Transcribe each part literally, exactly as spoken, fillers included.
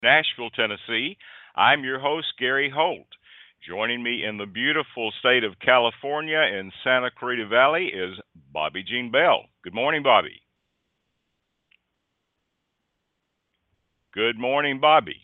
Nashville, Tennessee. I'm your host, Gary Holt. Joining me in the beautiful state of California in Santa Clarita Valley is Bobby Jean Bell. Good morning, Bobby. Good morning, Bobby.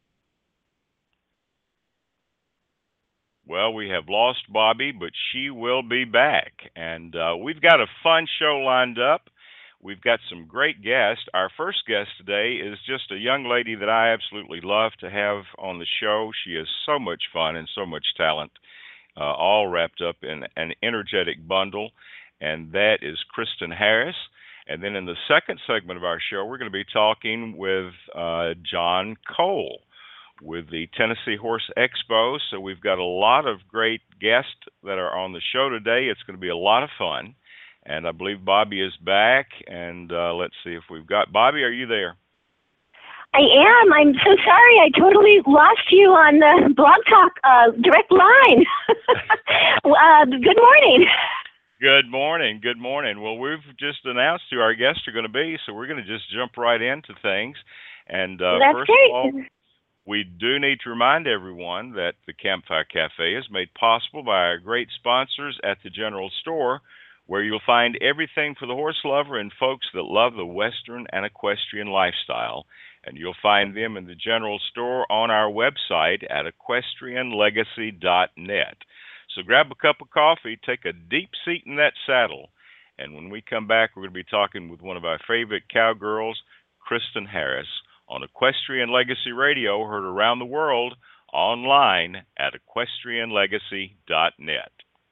Well, we have lost Bobby, but she will be back. And uh, we've got a fun show lined up. We've got some great guests. Our first guest today is just a young lady that I absolutely love to have on the show. She is so much fun and so much talent, uh, all wrapped up in an energetic bundle, and that is Kristen Harris. And then in the second segment of our show, we're going to be talking with uh, John Cole with the Tennessee Horse Expo. So we've got a lot of great guests that are on the show today. It's going to be a lot of fun. And I believe Bobby is back. And uh, let's see if we've got Bobby. Are you there? I am. I'm so sorry. I totally lost you on the Blog Talk uh, direct line. uh, good morning. Good morning. Good morning. Well, we've just announced who our guests are going to be, so we're going to just jump right into things. And uh, That's first great. of all, we do need to remind everyone that the Campfire Cafe is made possible by our great sponsors at the General Store, where you'll find everything for the horse lover and folks that love the Western and equestrian lifestyle. And you'll find them in the General Store on our website at equestrian legacy dot net. So grab a cup of coffee, take a deep seat in that saddle, and when we come back, we're going to be talking with one of our favorite cowgirls, Kristen Harris, on Equestrian Legacy Radio, heard around the world, online at equestrian legacy dot net.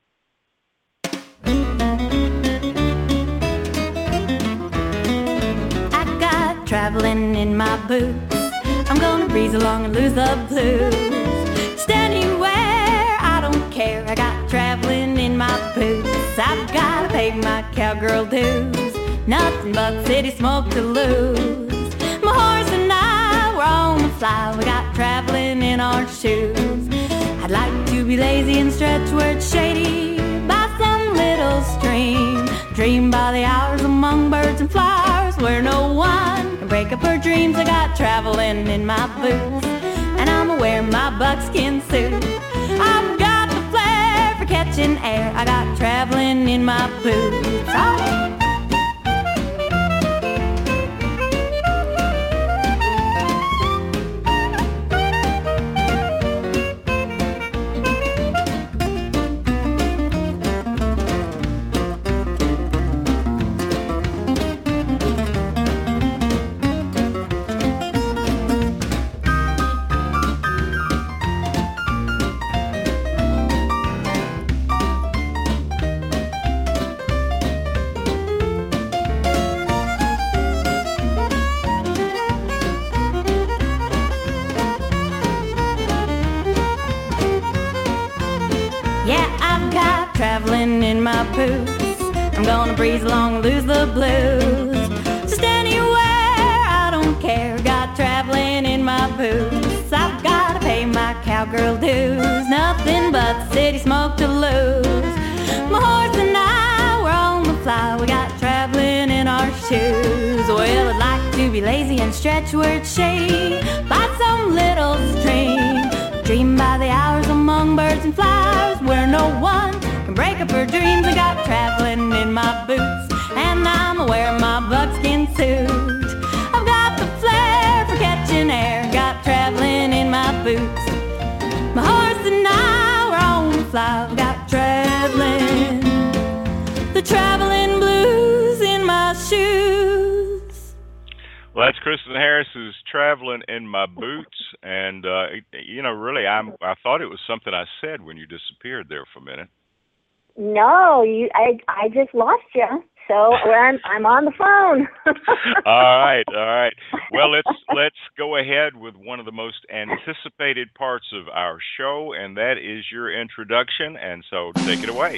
I got traveling in my boots. I'm gonna breeze along and lose the blues. Stand anywhere, I don't care. I got traveling in my boots. I've gotta pay my cowgirl dues. Nothing but city smoke to lose. My horse and I, we're on the fly. We got traveling in our shoes. I'd like to be lazy and stretch where it's shady by some little stream. Dream by the hours among birds and flowers where no one can break up her dreams. I got traveling in my boots, and I'm wearing my buckskin suit. I've got the flair for catching air. I got traveling in my boots. Oh. In my boots, I'm gonna breeze along and lose the blues. Just anywhere, I don't care. Got traveling in my boots. I've gotta pay my cowgirl dues. Nothing but city smoke to lose. My horse and I, we're on the fly. We got traveling in our shoes. Well, I'd like to be lazy and stretch where it's shady by some little stream. Dream by the hours among birds and flowers where no one can break up her dreams. I got traveling in my boots, and I'm wearing my buckskin suit. I've got the flair for catching air. Got traveling in my boots. My horse and I were on the fly. We got traveling, the traveling blues in my shoes. Well, that's Kristen Harris's "Traveling in My Boots," and uh, you know, really, I'm. I thought it was something I said when you disappeared there for a minute. No, you. I I just lost you. So I'm I'm on the phone. all right, all right. Well, let's let's go ahead with one of the most anticipated parts of our show, and that is your introduction. And so, take it away.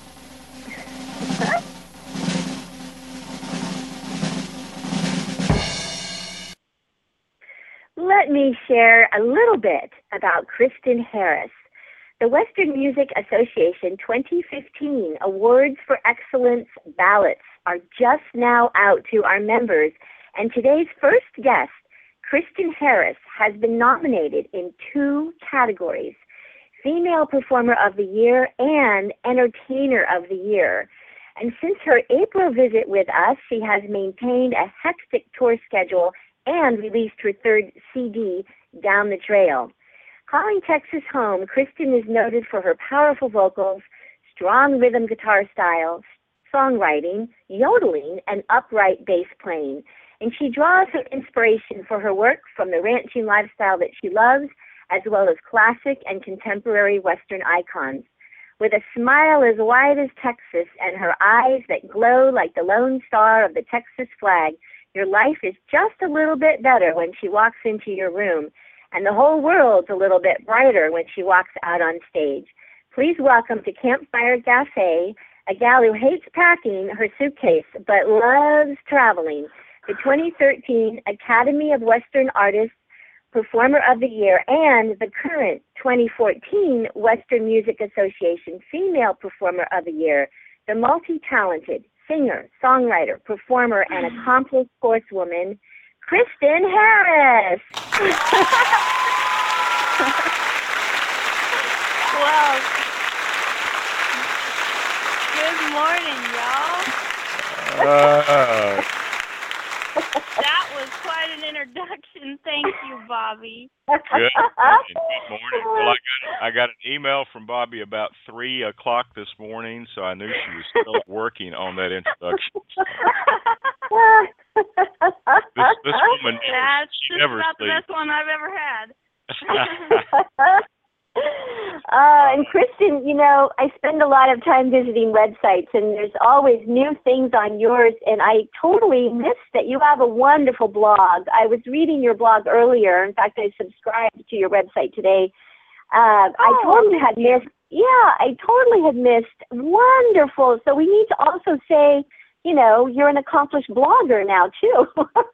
Let me share a little bit about Kristen Harris. The Western Music Association twenty fifteen Awards for Excellence ballots are just now out to our members, and today's first guest, Kristen Harris has been nominated in two categories, Female Performer of the Year and Entertainer of the Year. And since her April visit with us, she has maintained a hectic tour schedule and released her third C D, Down the Trail. Calling Texas home, Kristen is noted for her powerful vocals, strong rhythm guitar style, songwriting, yodeling, and upright bass playing. And she draws her inspiration for her work from the ranching lifestyle that she loves, as well as classic and contemporary Western icons. With a smile as wide as Texas and her eyes that glow like the lone star of the Texas flag, your life is just a little bit better when she walks into your room, and the whole world's a little bit brighter when she walks out on stage. Please welcome to Campfire Cafe a gal who hates packing her suitcase but loves traveling, the twenty thirteen Academy of Western Artists Performer of the Year and the current twenty fourteen Western Music Association Female Performer of the Year, the multi-talented singer, songwriter, performer, and accomplished sportswoman, Kristen Harris. Well, good morning, y'all. Uh, That was quite an introduction. Thank you, Bobby. good morning. Good morning. Well, I got I got an email from Bobby about three o'clock this morning, so I knew she was still working on that introduction. This this woman never, That's she just never about the sleeps. best one I've ever had. Uh, and Kristen, you know, I spend a lot of time visiting websites, and there's always new things on yours, and I totally missed that you have a wonderful blog. I was reading your blog earlier. In fact, I subscribed to your website today. Uh, I Oh, totally thank had missed, yeah, I totally had missed. Wonderful. So we need to also say, you know, you're an accomplished blogger now, too.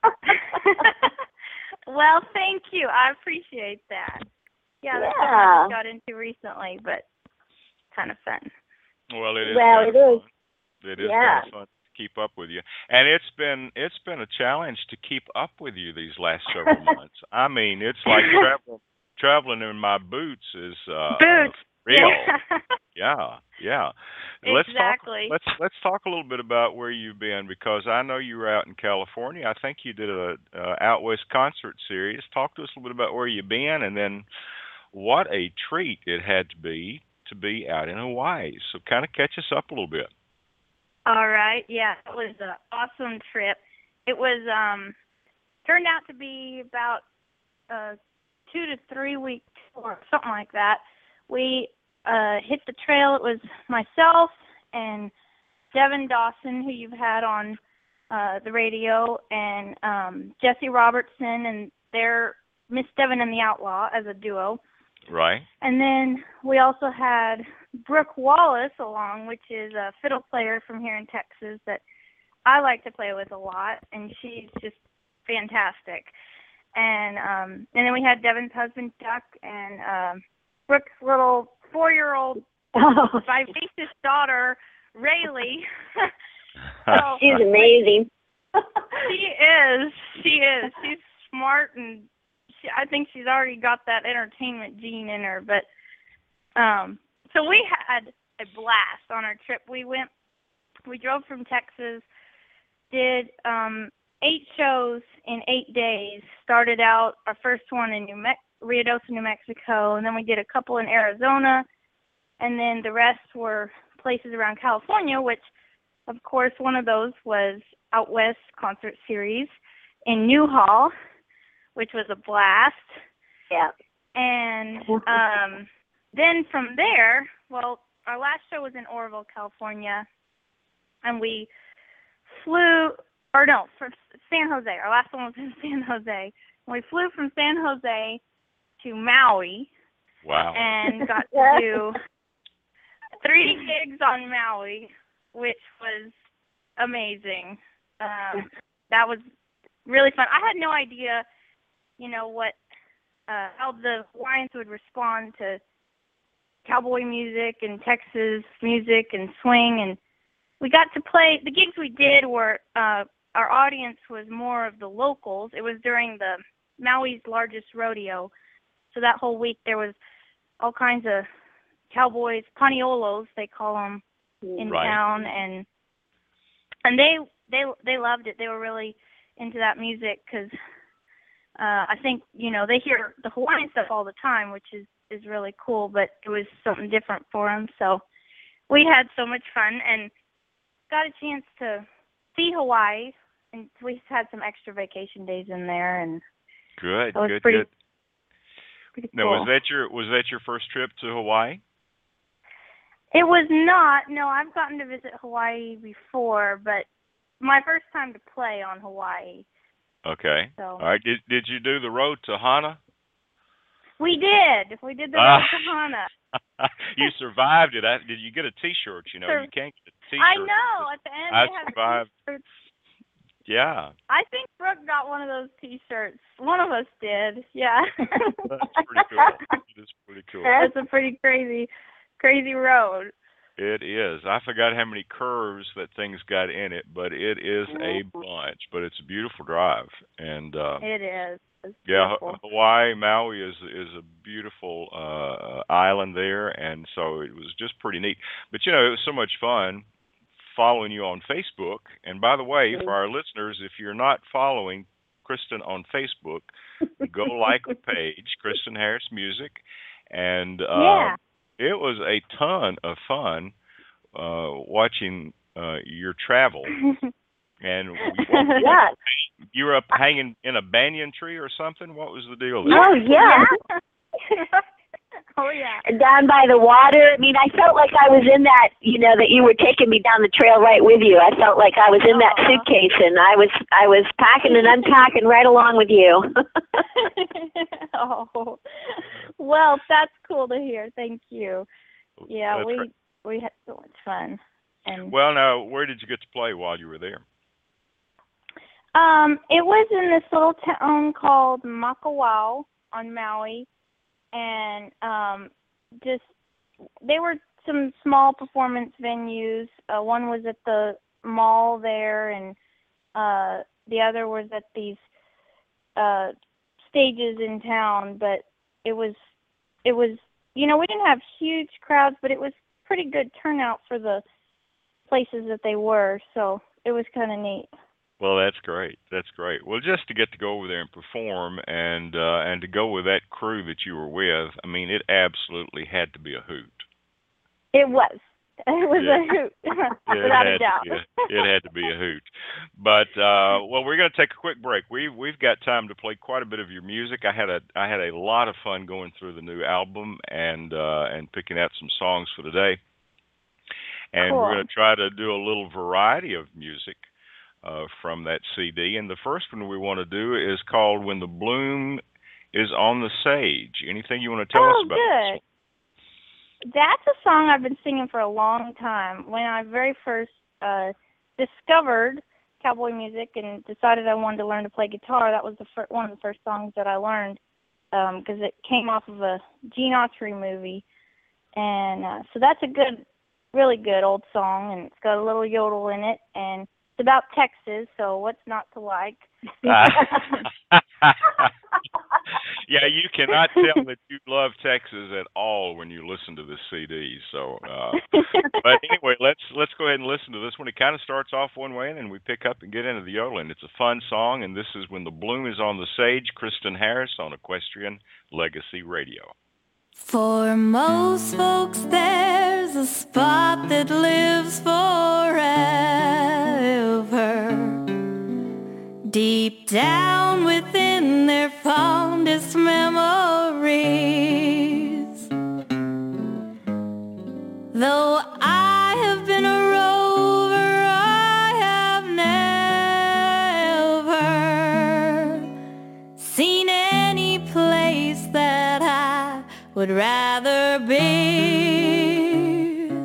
Well, thank you. I appreciate that. Yeah, that's Yeah. something I just got into recently, but kind of fun. Well, it is. Well, kind it of is. fun. It is Yeah. kind of fun to keep up with you, and it's been it's been a challenge to keep up with you these last several months. I mean, it's like traveling traveling in my boots is uh, Boots. real. Yeah. Yeah, yeah. Let's Exactly. talk. Let's let's talk a little bit about where you've been, because I know you were out in California. I think you did a, a Out West concert series. Talk to us a little bit about where you've been, and then what a treat it had to be to be out in Hawaii. So kind of catch us up a little bit. All right. Yeah, it was an awesome trip. It was um turned out to be about a two to three week tour, something like that. We uh hit the trail. It was myself and Devin Dawson, who you've had on uh the radio, and um Jesse Robertson, and their Miss Devin and the Outlaw as a duo. Right. And then we also had Brooke Wallace along, which is a fiddle player from here in Texas that I like to play with a lot, and she's just fantastic. And um, and then we had Devin's husband, Chuck, and um, Brooke's little four-year-old Oh, vivacious daughter, Rayleigh. So, she's amazing. she is. She is. She's smart, and she, I think she's already got that entertainment gene in her. But um, so we had a blast on our trip. We went. We drove from Texas, did um, eight shows in eight days. Started out our first one in New Me- Ruidoso, New Mexico, and then we did a couple in Arizona, and then the rest were places around California, which, of course, one of those was Out West Concert Series in Newhall, which was a blast. Yeah. And um, then from there, well, our last show was in Oroville, California, and we flew, or no, from San Jose. Our last one was in San Jose. And we flew from San Jose to Maui. Wow. And got to do three gigs on Maui, which was amazing. Um, that was really fun. I had no idea, you know, what uh, how the Hawaiians would respond to cowboy music and Texas music and swing, and we got to play. The gigs we did were uh, our audience was more of the locals. It was during the Maui's largest rodeo. So that whole week there was all kinds of cowboys, Paneolos they call them, in Right. town, and and they they they loved it. They were really into that music because uh, I think you know they hear the Hawaiian stuff all the time, which is is really cool. But it was something different for them. So we had so much fun and got a chance to see Hawaii, and we had some extra vacation days in there, and Good, it was good, pretty good. pretty Now, cool. was that your was that your first trip to Hawaii? It was not. No, I've gotten to visit Hawaii before, but my first time to play on Hawaii. Okay. So All right. Did did you do the road to Hana? we did. We did the Ah. road to Hana. You survived it. I, did you get a T-shirt? You know, Sur- you can't get a T-shirt. I know. At the end, I they had survived. T-shirts. Yeah. I think Brooke got one of those T-shirts. One of us did. Yeah. That's pretty cool. It is pretty cool. That's a pretty crazy, crazy road. It is. I forgot how many curves that thing's got in it, but it is a bunch. But it's a beautiful drive, and uh, It is. It's yeah, beautiful. Ha- Hawaii, Maui is is a beautiful uh, island there, and so it was just pretty neat. But you know, it was so much fun following you on Facebook. And by the way, for our listeners, if you're not following Kristen on Facebook, go like the page, Kristen Harris Music, and uh, Yeah. it was a ton of fun uh, watching uh, your travel. And we, what, Yeah. you were up hanging in a banyan tree or something? What was the deal there? Oh, yeah. Oh yeah. Down by the water. I mean, I felt like I was in that, you know, that you were taking me down the trail right with you. I felt like I was in that Aw. suitcase, and I was I was packing and unpacking right along with you. Oh, well, that's cool to hear. Thank you. Yeah, That's we great. we had so much fun. And Well, now, where did you get to play while you were there? um, it was in this little town called Makawao on Maui, and um, just they were some small performance venues. Uh, one was at the mall there, and uh, the other was at these uh, stages in town. But it was, it was, you know, we didn't have huge crowds, but it was pretty good turnout for the places that they were. So it was kind of neat. Well, that's great. That's great. Well, just to get to go over there and perform, and uh, and to go with that crew that you were with, I mean, it absolutely had to be a hoot. It was. It was Yeah. a hoot, It without had a doubt. To be a, it had to be a hoot. But uh, well, we're going to take a quick break. We we've got time to play quite a bit of your music. I had a I had a lot of fun going through the new album and uh, and picking out some songs for today. And Cool. we're going to try to do a little variety of music uh, from that C D. And the first one we want to do is called "When the Bloom Is on the Sage." Anything you want to tell oh, us about this? good. That's a song I've been singing for a long time. When I very first uh, discovered cowboy music and decided I wanted to learn to play guitar, that was the fir- one of the first songs that I learned because um, it came off of a Gene Autry movie. And uh, so that's a good, really good old song, and it's got a little yodel in it, and it's about Texas, so what's not to like? Yeah, you cannot tell that you love Texas at all when you listen to this C D. So, uh, but anyway, let's let's go ahead and listen to this one. It kind of starts off one way, and then we pick up and get into the yodeling. It's a fun song, and this is "When the Bloom Is on the Sage." Kristen Harris on Equestrian Legacy Radio. For most folks, there's a spot that lives forever. Deep down within their fondest memories. Though I have been a rover, I have never seen any place that I would rather be.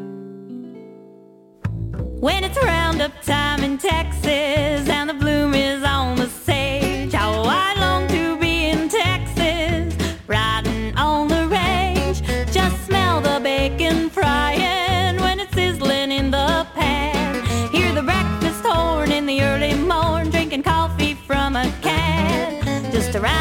When it's roundup time in Texas and the bloom is on the sage, how I long to be in Texas, riding on the range. Just smell the bacon frying when it's sizzling in the pan. Hear the breakfast horn in the early morn, drinking coffee from a can. Just around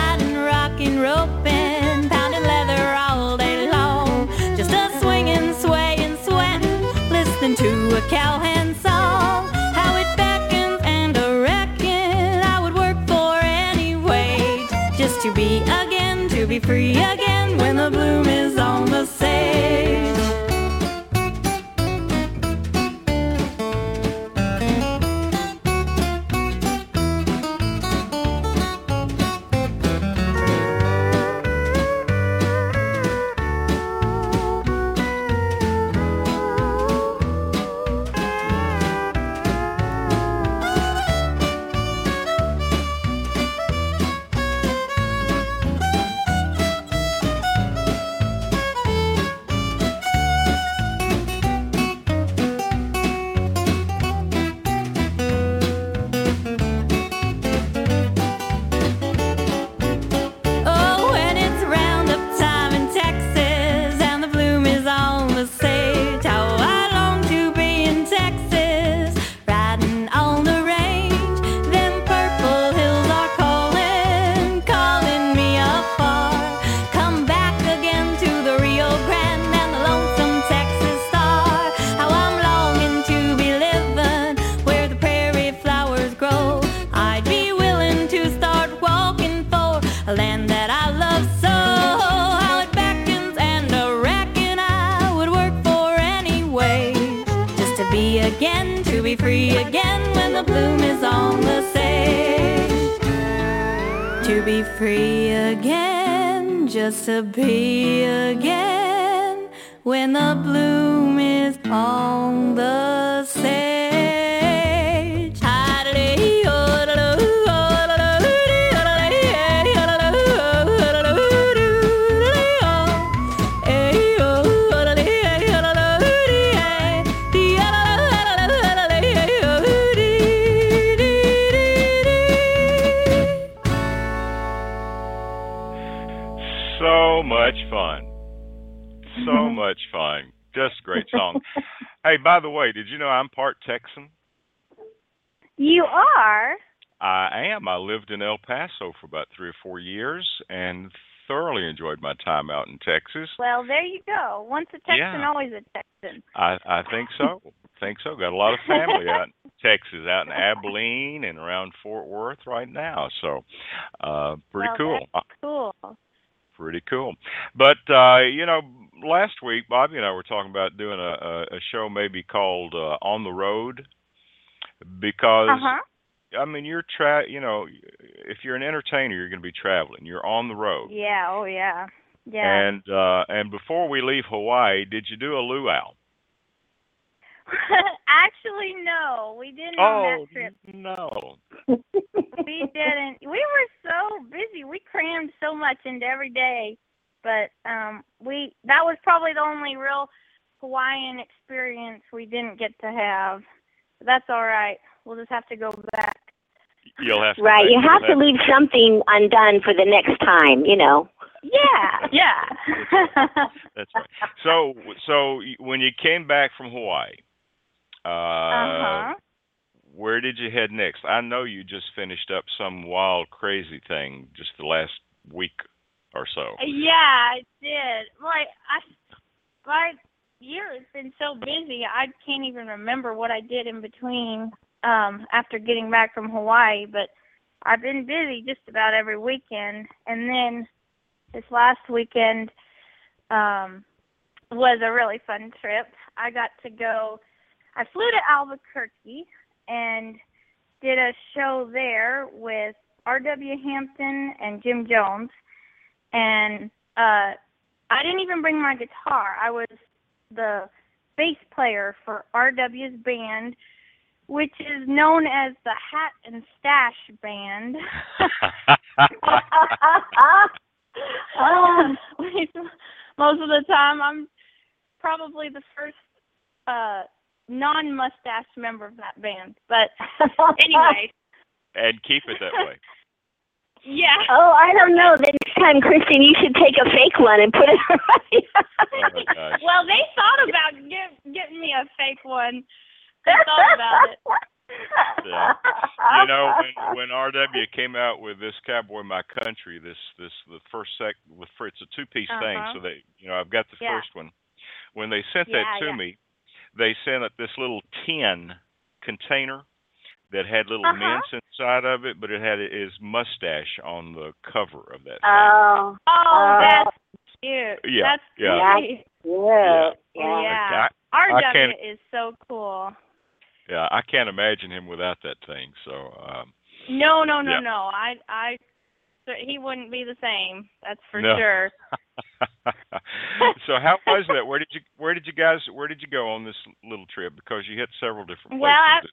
cowhand song, how it beckons and I reckon I would work for any wage just to be again, to be free again when the bloom is on the sage. A land that I love so, how it beckons and I reckon I would work for any wage just to be again, to be free again when the bloom is on the sage. To be free again, just to be again when the bloom is on the sage. So much fun. So much fun. Just a great song. Hey, by the way, did you know I'm part Texan? You are? I am. I lived in El Paso for about three or four years and thoroughly enjoyed my time out in Texas. Well, there you go. Once a Texan, Yeah. always a Texan. I, I think so. think so. Got a lot of family out in Texas, out in Abilene and around Fort Worth right now. So, uh, pretty well, cool. That's cool. Pretty cool. But, uh, you know, last week, Bobby and I were talking about doing a, a, a show maybe called uh, On the Road because, Uh-huh. I mean, you're, tra- you know, if you're an entertainer, you're going to be traveling. You're on the road. Yeah, oh, yeah. Yeah. And uh, and before we leave Hawaii, did you do a luau? Actually, no. We didn't Oh, on that trip. no. We didn't. We were so busy. We crammed so much into every day. But um, we that was probably the only real Hawaiian experience we didn't get to have. But that's all right. We'll just have to go back. You'll have to Right, you you'll have to leave something undone for the next time, you know. Yeah, yeah. That's right. So, so when you came back from Hawaii, uh, uh-huh. where did you head next? I know you just finished up some wild, crazy thing just the last week or so. Yeah, I did. Like I, my year has been so busy, I can't even remember what I did in between um, after getting back from Hawaii. But I've been busy just about every weekend, and then this last weekend um, was a really fun trip. I got to go. I flew to Albuquerque and did a show there with R W Hampton and Jim Jones. And uh, I didn't even bring my guitar. I was the bass player for R W's band, which is known as the Hat and Stash Band. uh, most of the time, I'm probably the first uh, non-mustache member of that band. But anyway. And keep it that way. Yeah. Oh, I don't know. The next time, Kristen, you should take a fake one and put it right. Oh my gosh. Well, they thought about give, getting me a fake one. They thought about it. Yeah. You know, when when R W came out with this Cowboy My Country, this this the first sec with for it's a two piece Uh-huh. thing, so they you know I've got the Yeah. first one. When they sent Yeah, that to yeah. me, they sent it this little tin container that had little Uh-huh. mints inside of it, but it had his mustache on the cover of that thing. Oh. Oh, Oh. that's cute. Yeah, That's yeah. great. Yeah. Yeah. Yeah. I- R W I can't- is so cool. Yeah, I can't imagine him without that thing. So, um, No, no, no, Yeah. no. I, I, he wouldn't be the same. That's for No. sure. So how was that? Where did you where did you guys where did you go on this little trip? Because you hit several different places. Well, I-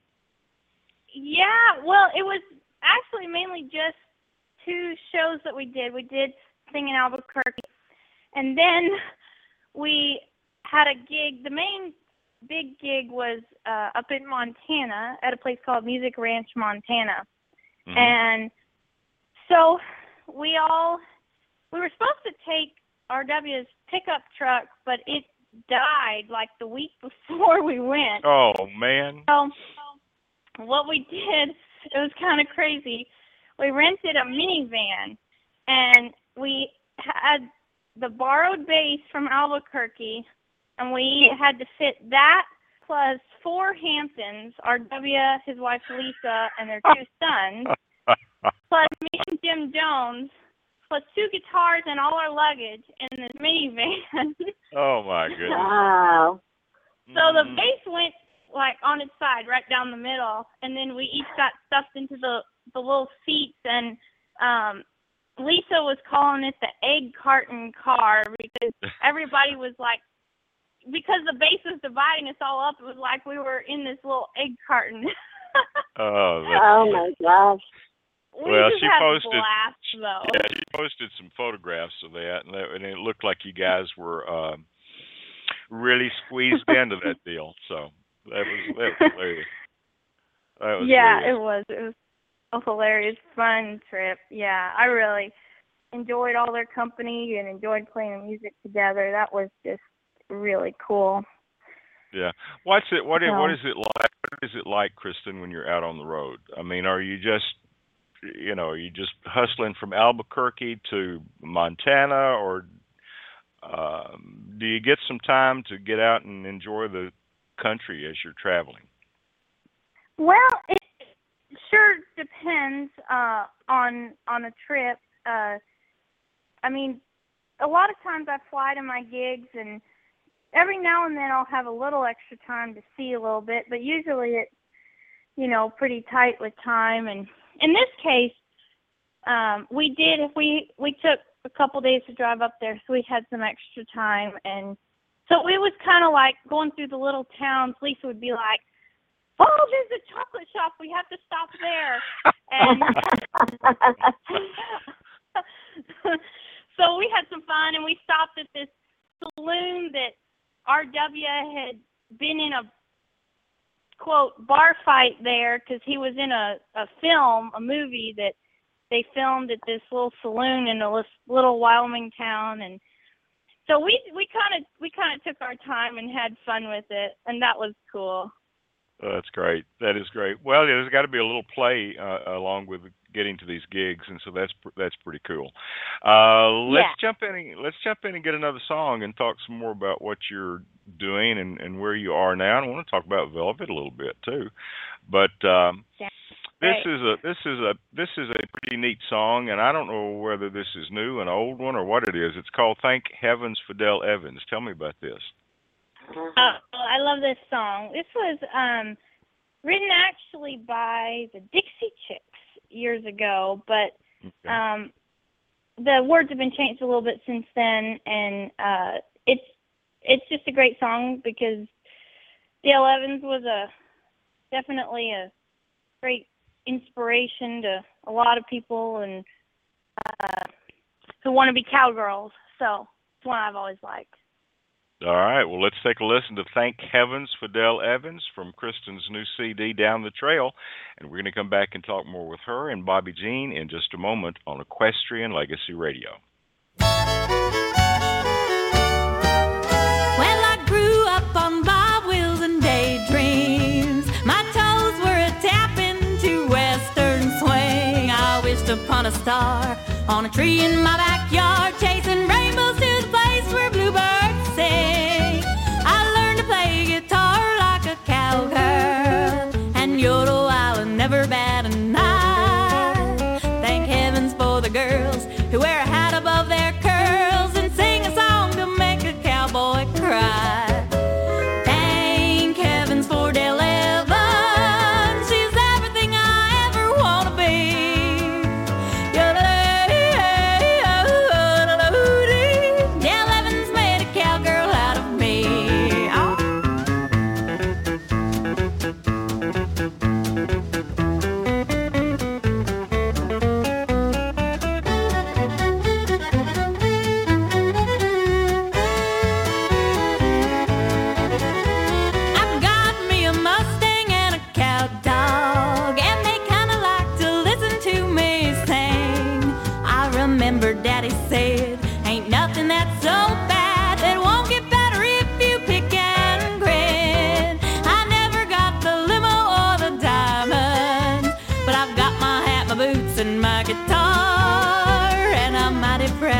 Yeah, well, it was actually mainly just two shows that we did. We did sing in Albuquerque, and then we had a gig. The main big gig was uh, up in Montana at a place called Music Ranch, Montana. Mhm. And so we all, we were supposed to take R W's pickup truck, but it died like the week before we went. Oh man. So what we did, it was kind of crazy. We rented a minivan, and we had the borrowed bass from Albuquerque, and we had to fit that plus four Hamptons, R W, his wife Lisa, and their two sons, plus me and Jim Jones, plus two guitars and all our luggage in this minivan. Oh my goodness. Wow. So the Mhm. bass went like on its side, right down the middle, and then we each got stuffed into the the little seats. And um, Lisa was calling it the egg carton car because everybody was like, because the bass was dividing us all up, it was like we were in this little egg carton. Oh, that's Oh great. my gosh. We Well, just she had posted- a blast, though. Yeah, you posted some photographs of that, and, that, and it looked like you guys were um, really squeezed into that deal. So that was that was hilarious. That was Yeah, hilarious. it was. It was a hilarious, fun trip. Yeah, I really enjoyed all their company and enjoyed playing the music together. That was just really cool. Yeah. What's it? What? i- What So- is it like? What is it like, Kristen, when you're out on the road? I mean, are you just, you know, are you just hustling from Albuquerque to Montana, or um, do you get some time to get out and enjoy the country as you're traveling? Well, it sure depends uh, on on a trip. Uh, I mean, a lot of times I fly to my gigs, and every now and then I'll have a little extra time to see a little bit, but usually it's, you know, pretty tight with time. And in this case, um, we did, if we, we took a couple days to drive up there, so we had some extra time. And so it was kind of like going through the little towns. Lisa would be like, oh, there's a chocolate shop, we have to stop there. And so we had some fun, and we stopped at this saloon that R W had been in a, quote, bar fight there because he was in a, a film, a movie that they filmed at this little saloon in a lis- little Wyoming town. And so we we kind of we kind of took our time and had fun with it, and that was cool. Oh, that's great. That is great. Well, yeah, there's got to be a little play uh, along with getting to these gigs, and so that's pr- that's pretty cool. Uh, let's Yeah. jump in. And, let's jump in and get another song and talk some more about what you're doing and, and where you are now. And I want to talk about Velvet a little bit too. But um, Yeah, this great. is a this is a this is a pretty neat song, and I don't know whether this is new, an old one, or what it is. It's called "Thank Heavens for Dale Evans." Tell me about this. Oh, I love this song. This was um, written actually by the Dixie Chicks years ago, but Okay. um, the words have been changed a little bit since then, and uh, it's it's just a great song because Dale Evans was a definitely a great inspiration to a lot of people and uh, who want to be cowgirls. So it's one I've always liked. All right, well, let's take a listen to Thank Heavens for Dale Evans from Kristen's new C D, Down the Trail. And we're going to come back and talk more with her and Bobby Jean in just a moment on Equestrian Legacy Radio. Well, I grew up on bob wheels and daydreams. My toes were a tapping to western swing. I wished upon a star on a tree in my backyard, chasing rainbows to the place where bluebirds sing. I learned to play guitar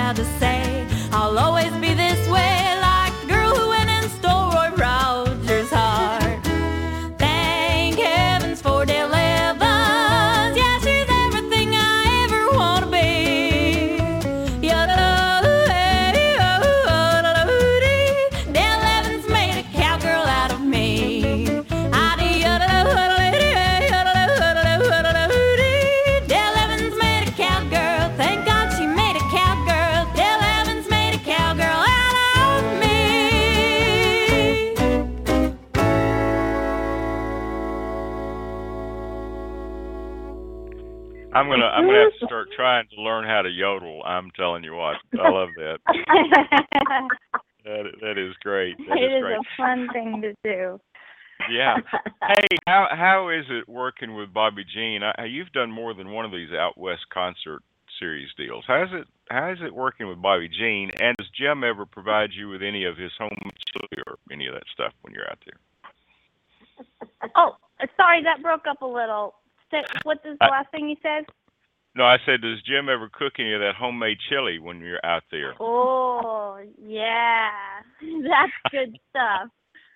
proud to say I'll always be this way, like the girl who went and stole Roy Rogers' heart. Thank heavens for Dale Evans. Yeah, she's everything I ever want to be. Dale Evans made a cowgirl out of me. Dale Evans made a cowgirl. Thank God she made a cowgirl. Dale Evans made a cowgirl out of me. I'm gonna I'm gonna have to start trying to learn how to yodel. I'm telling you what, I love that. That that is great. That It is is great. a fun thing to do. Yeah. Hey, how how is it working with Bobby Jean? I, you've done more than one of these Out West concert series deals. How's it how's it working with Bobby Jean? And does Jim ever provide you with any of his home chili or any of that stuff when you're out there? Oh, sorry, that broke up a little. Say- What's the I- last thing you said? No, I said, does Jim ever cook any of that homemade chili when you're out there? Oh, yeah. That's good stuff.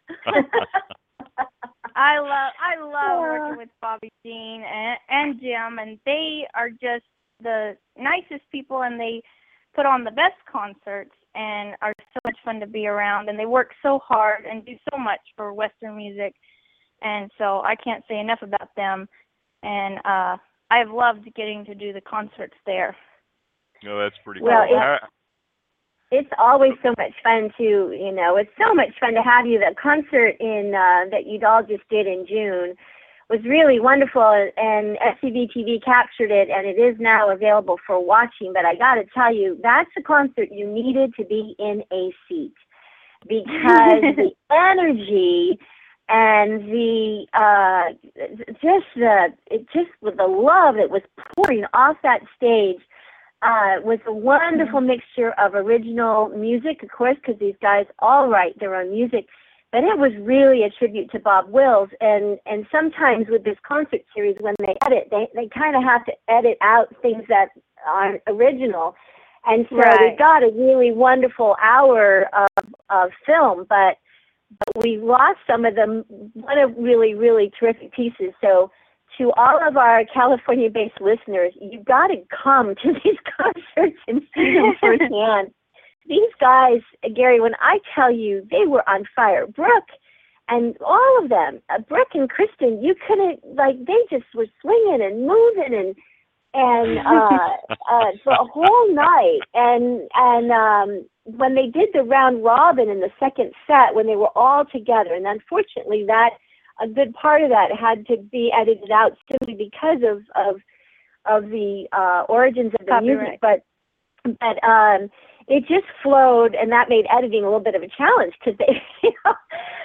I love I love working with Bobby Jean and, and Jim, and they are just the nicest people, and they put on the best concerts and are so much fun to be around, and they work so hard and do so much for Western music, and so I can't say enough about them, and uh, I've loved getting to do the concerts there. No, that's pretty Well, cool. it- How, It's always so much fun to, you know, it's so much fun to have you. The concert in uh, that you all just did in June was really wonderful, and S C V T V captured it, and it is now available for watching. But I got to tell you, that's a concert you needed to be in a seat, because the energy and the uh, just the it just with the love that was pouring off that stage. Uh, was a wonderful mixture of original music, of course, because these guys all write their own music, but it was really a tribute to Bob Wills. And, and sometimes with this concert series, when they edit, they, they kind of have to edit out things that aren't original. And so Right. they got a really wonderful hour of, of film, but, but we lost some of them, one of really, really terrific pieces. So to all of our California-based listeners, you've got to come to these concerts and see them firsthand. These guys, Gary, when I tell you, they were on fire. Brooke and all of them, uh, Brooke and Kristen, you couldn't, like, they just were swinging and moving and and uh, uh, the whole night. And and um, when they did the round robin in the second set, when they were all together, and unfortunately that a good part of that had to be edited out simply because of of, of the uh, origins of the Copyright. music, but but um, it just flowed, and that made editing a little bit of a challenge because they, you know,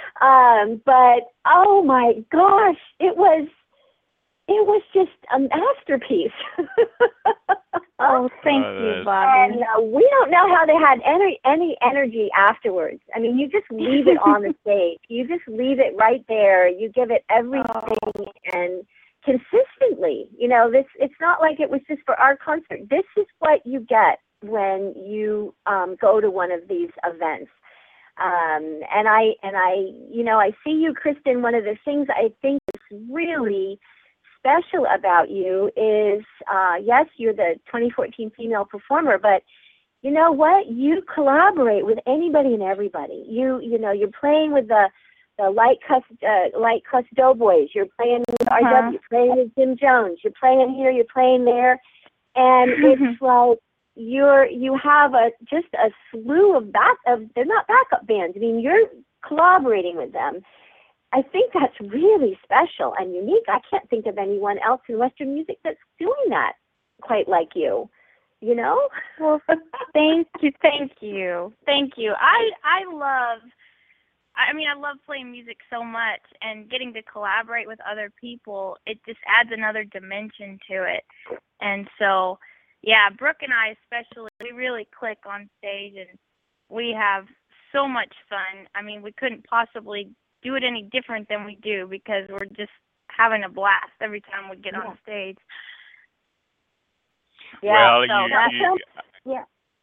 um, but oh my gosh, it was it was just a masterpiece. Oh, thank Oh, you, that's- Bobby. And uh, we don't know how they had any any energy afterwards. I mean, you just leave it on the stage. You just leave it right there. You give it everything and consistently. You know, this it's not like it was just for our concert. This is what you get when you um, go to one of these events. Um, and I and I, you know, I see you, Kristen. One of the things I think is really special about you is, uh, yes, you're the twenty fourteen female performer, but you know what? You collaborate with anybody and everybody. You, you know, you're playing with the the light cuss, uh, light cuss doughboys. You're playing with Uh-huh. R W. You're playing with Jim Jones. You're playing here. You're playing there, and it's like you're you have a just a slew of back of they're not backup bands. I mean, you're collaborating with them. I think that's really special and unique. I can't think of anyone else in Western music that's doing that quite like you, you know? Well, thank you, thank you, thank you. I I love, I mean, I love playing music so much, and getting to collaborate with other people, it just adds another dimension to it. And so, yeah, Brooke and I especially, we really click on stage, and we have so much fun. I mean, we couldn't possibly do it any different than we do, because we're just having a blast every time we get Yeah. on stage. Yeah, well, so you, that's you, yeah.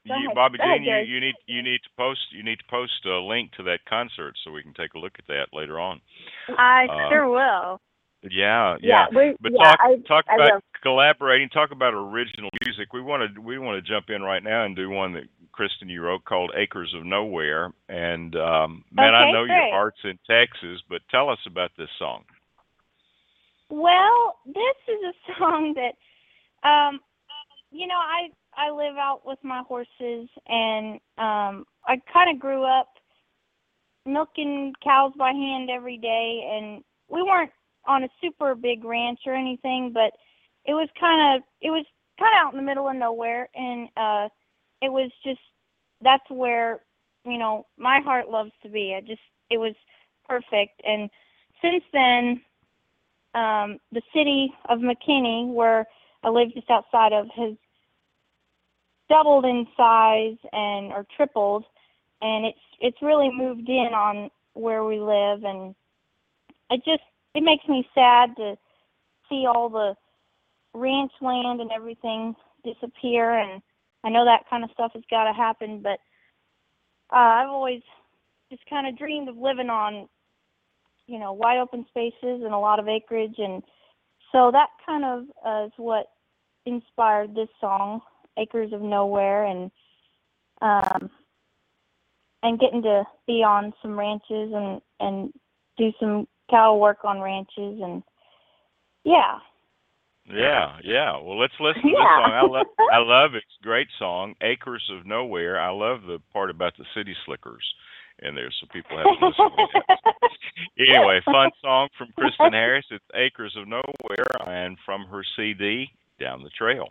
Go you, ahead. Bobby Go ahead, Jean, you, Gary. you need you need to post you need to post a link to that concert so we can take a look at that later on. I Uh, sure will. Yeah, Yeah, yeah. we're, But yeah, talk I, talk I about will. collaborating. Talk about original music. We want to we want to jump in right now and do one that Kristen you wrote called "Acres of Nowhere." And um, man, I Okay, know great. your heart's in Texas, but tell us about this song. Well, this is a song that, um, you know, I I live out with my horses, and um, I kind of grew up milking cows by hand every day, and we weren't on a super big ranch or anything, but it was kind of it was kind of out in the middle of nowhere, and uh, it was just that's where you know my heart loves to be. I just it was perfect, and since then, um, the city of McKinney, where I live just outside of, has doubled in size and or tripled, and it's it's really moved in on where we live, and it just it makes me sad to see all the ranch land and everything disappear, and I know that kind of stuff has got to happen, but uh, I've always just kind of dreamed of living on, you know, wide open spaces and a lot of acreage, and so that kind of uh, is what inspired this song, Acres of Nowhere, and um, and getting to be on some ranches and, and do some cattle work on ranches, and yeah. Yeah, yeah. Well, let's listen to Yeah. this song. I love I love it. It's a great song, "Acres of Nowhere." I love the part about the city slickers in there, so people have to listen to that. Anyway, fun song from Kristen Harris. It's "Acres of Nowhere," and from her C D, Down the Trail.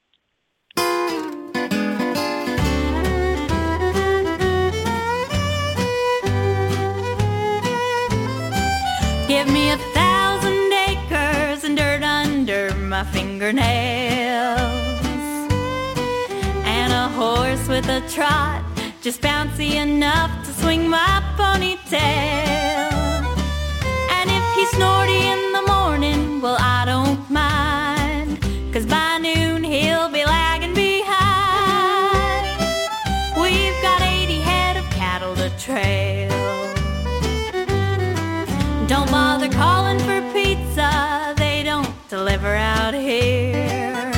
Give me a thousand acres and dirt under my fingernails, and a horse with a trot just bouncy enough to swing my ponytail. And if he's snorty in the morning, well, I don't mind, 'cause by noon he'll be lagging behind. We've got eighty head of cattle to trail. Don't bother calling for pizza, they don't deliver out here.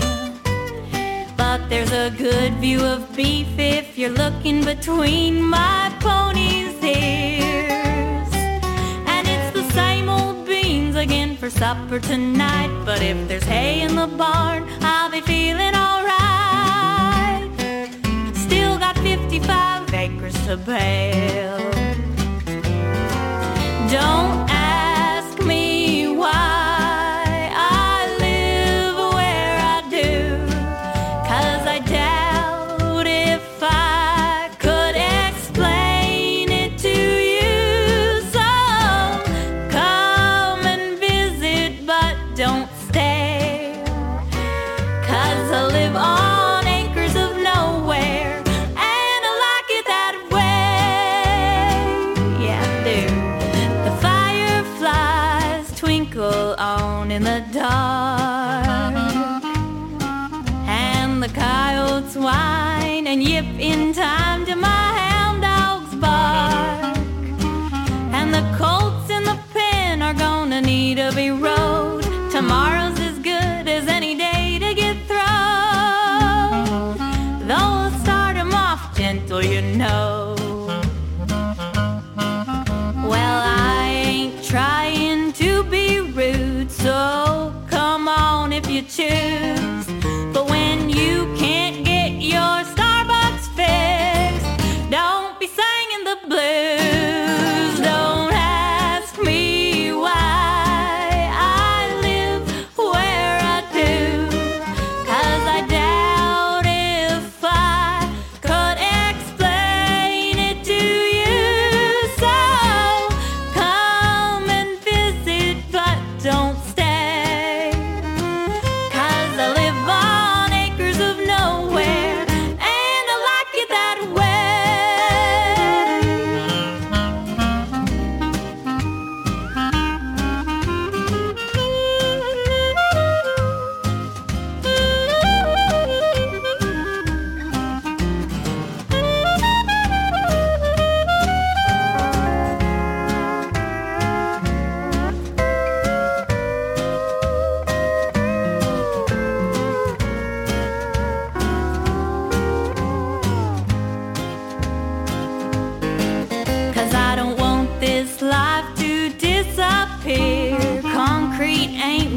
But there's a good view of beef if you're looking between my pony's ears. And it's the same old beans again for supper tonight, but if there's hay in the barn, I'll be feeling alright. Still got fifty-five acres to bale. Don't ask me why I live where I do, 'cause I doubt if I could explain it to you. So come and visit, but don't stay, 'cause I live on acres of nowhere, and I like it that way. Yeah, I do. The fireflies twinkle on in the dark, and the coyotes whine and yip in time to my hound dog's bark. And the colts in the pen are gonna need a be rode. Tomorrow's as good as any day to get thrown, though I'll start 'em off gentle, you know. Well, I ain't trying to be rude, so come on if you choose. But when you can't get your Starbucks fixed,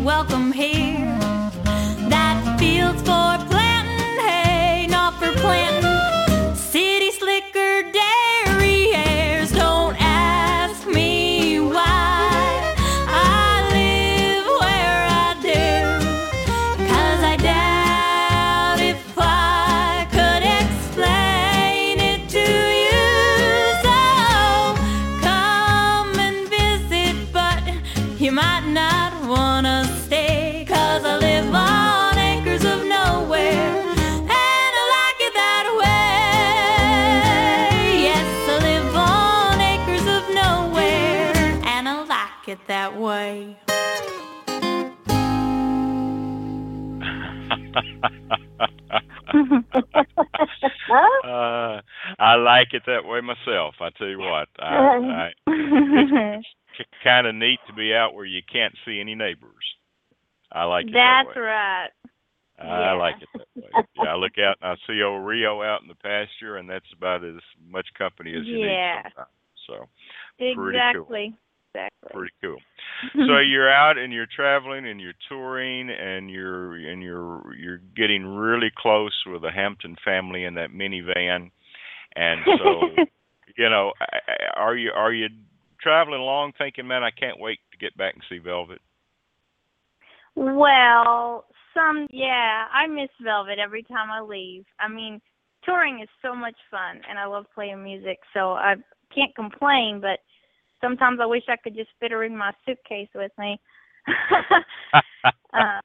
welcome here. That field's for planting hay, not for planting city slicker dairy hares. Don't ask me why I live where I do, 'cause I doubt if I could explain it to you. So come and visit, but you might not wanna stay, 'cause I live on acres of nowhere, and I like it that way. Yes, I live on acres of nowhere, and I like it that way. uh, I like it that way myself. I tell you what, I, I, it's, it's kind of neat to be out where you can't see any neighbors. I like it That's that way. right. I Yeah. like it that way. Yeah, I look out and I see old Rio out in the pasture, and that's about as much company as you Yeah. need sometimes. So pretty cool. Exactly. Exactly. Pretty cool. So you're out and you're traveling and you're touring and you're and you're you're getting really close with the Hampton family in that minivan, and so you know, I- I- are you are you traveling along thinking, man, I can't wait to get back and see Velvet? Well, some, yeah, I miss Velvet every time I leave. I mean, touring is so much fun, and I love playing music, so I can't complain, but sometimes I wish I could just fit her in my suitcase with me. uh,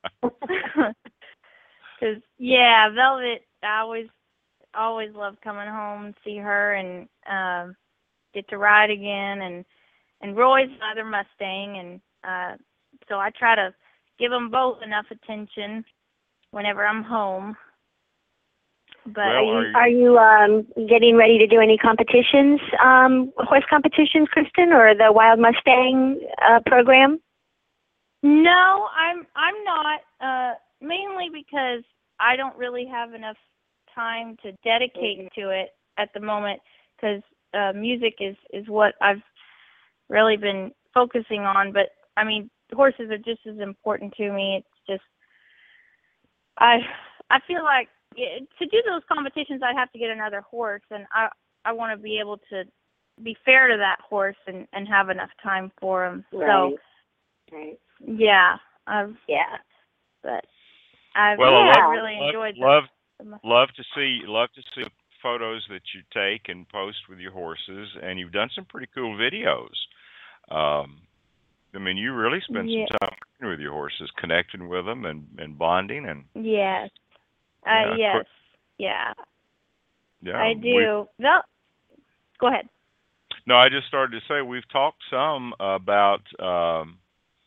Cause yeah, Velvet, I always, always love coming home and see her and um, get to ride again. And and Roy's another Mustang, and uh, so I try to give them both enough attention whenever I'm home. But Well, Are are you, you- are you um, getting ready to do any competitions, um, horse competitions, Kristen, or the Wild Mustang uh, program? no, I'm I'm not. Uh, mainly because I don't really have enough time to dedicate to it at the moment. Because uh, music is is what I've really been focusing on. But I mean, horses are just as important to me. It's just I I feel like yeah, to do those competitions, I'd have to get another horse, and I I want to be able to be fair to that horse and and have enough time for him. Right. So Right. yeah, I've Yeah. but I've Well, I Yeah. love, really love, enjoyed love, the, love to see, love to see photos that you take and post with your horses, and you've done some pretty cool videos. Um, I mean, you really spend yeah, some time working with your horses, connecting with them, and, and bonding, and yes, yeah, uh, of yes, course- yeah, yeah, I we- do. No, go ahead. no, I just started to say we've talked some about um,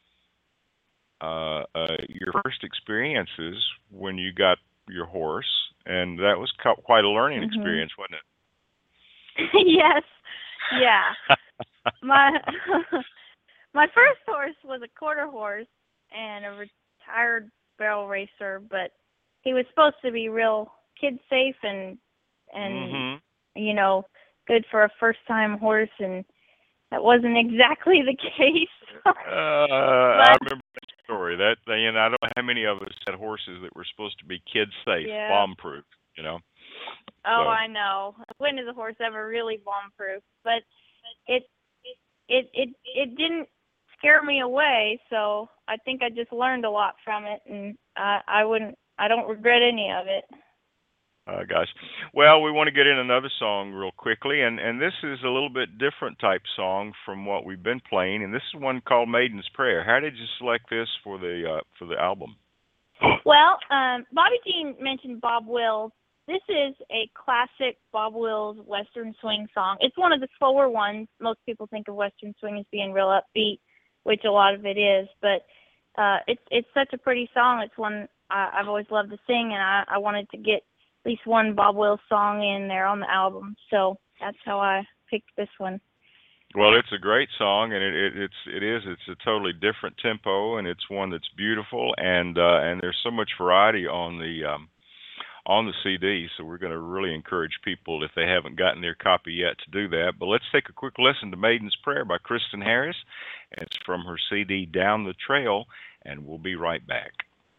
uh, uh, your first experiences when you got your horse, and that was co- quite a learning Mhm. experience, wasn't it? Yes, yeah. My my first horse was a quarter horse and a retired barrel racer, but he was supposed to be real kid safe and and Mhm. you know good for a first time horse, and that wasn't exactly the case. Uh, I remember that story. That they, and I don't know how many of us had horses that were supposed to be kid safe, Yeah. bomb proof. You know. Oh, So- I know. When is a horse ever really bomb proof? But it it it it didn't scare me away, so I think I just learned a lot from it, and I I wouldn't I don't regret any of it. Uh, gosh. Well, we want to get in another song real quickly, and, and this is a little bit different type song from what we've been playing, and this is one called Maiden's Prayer. How did you select this for the uh, for the album? Well, um, Bobby Jean mentioned Bob Wills. This is a classic Bob Wills Western swing song. It's one of the slower ones. Most people think of Western swing as being real upbeat, which a lot of it is. But uh, it's it's such a pretty song. It's one I, I've always loved to sing, and I, I wanted to get at least one Bob Wills song in there on the album. So that's how I picked this one. Well, it's a great song, and it, it it's it is it's a totally different tempo, and it's one that's beautiful, and uh, and there's so much variety on the um, on the C D. So we're going to really encourage people, if they haven't gotten their copy yet, to do that. But let's take a quick listen to Maiden's Prayer by Kristen Harris. It's from her C D Down the Trail, and we'll be right back.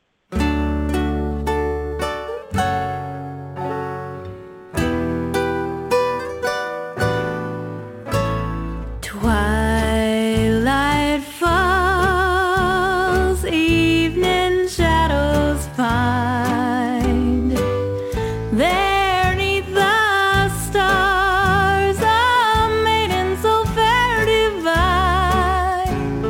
Twilight falls, evening shadows find there 'neath the stars a maiden so fair divine.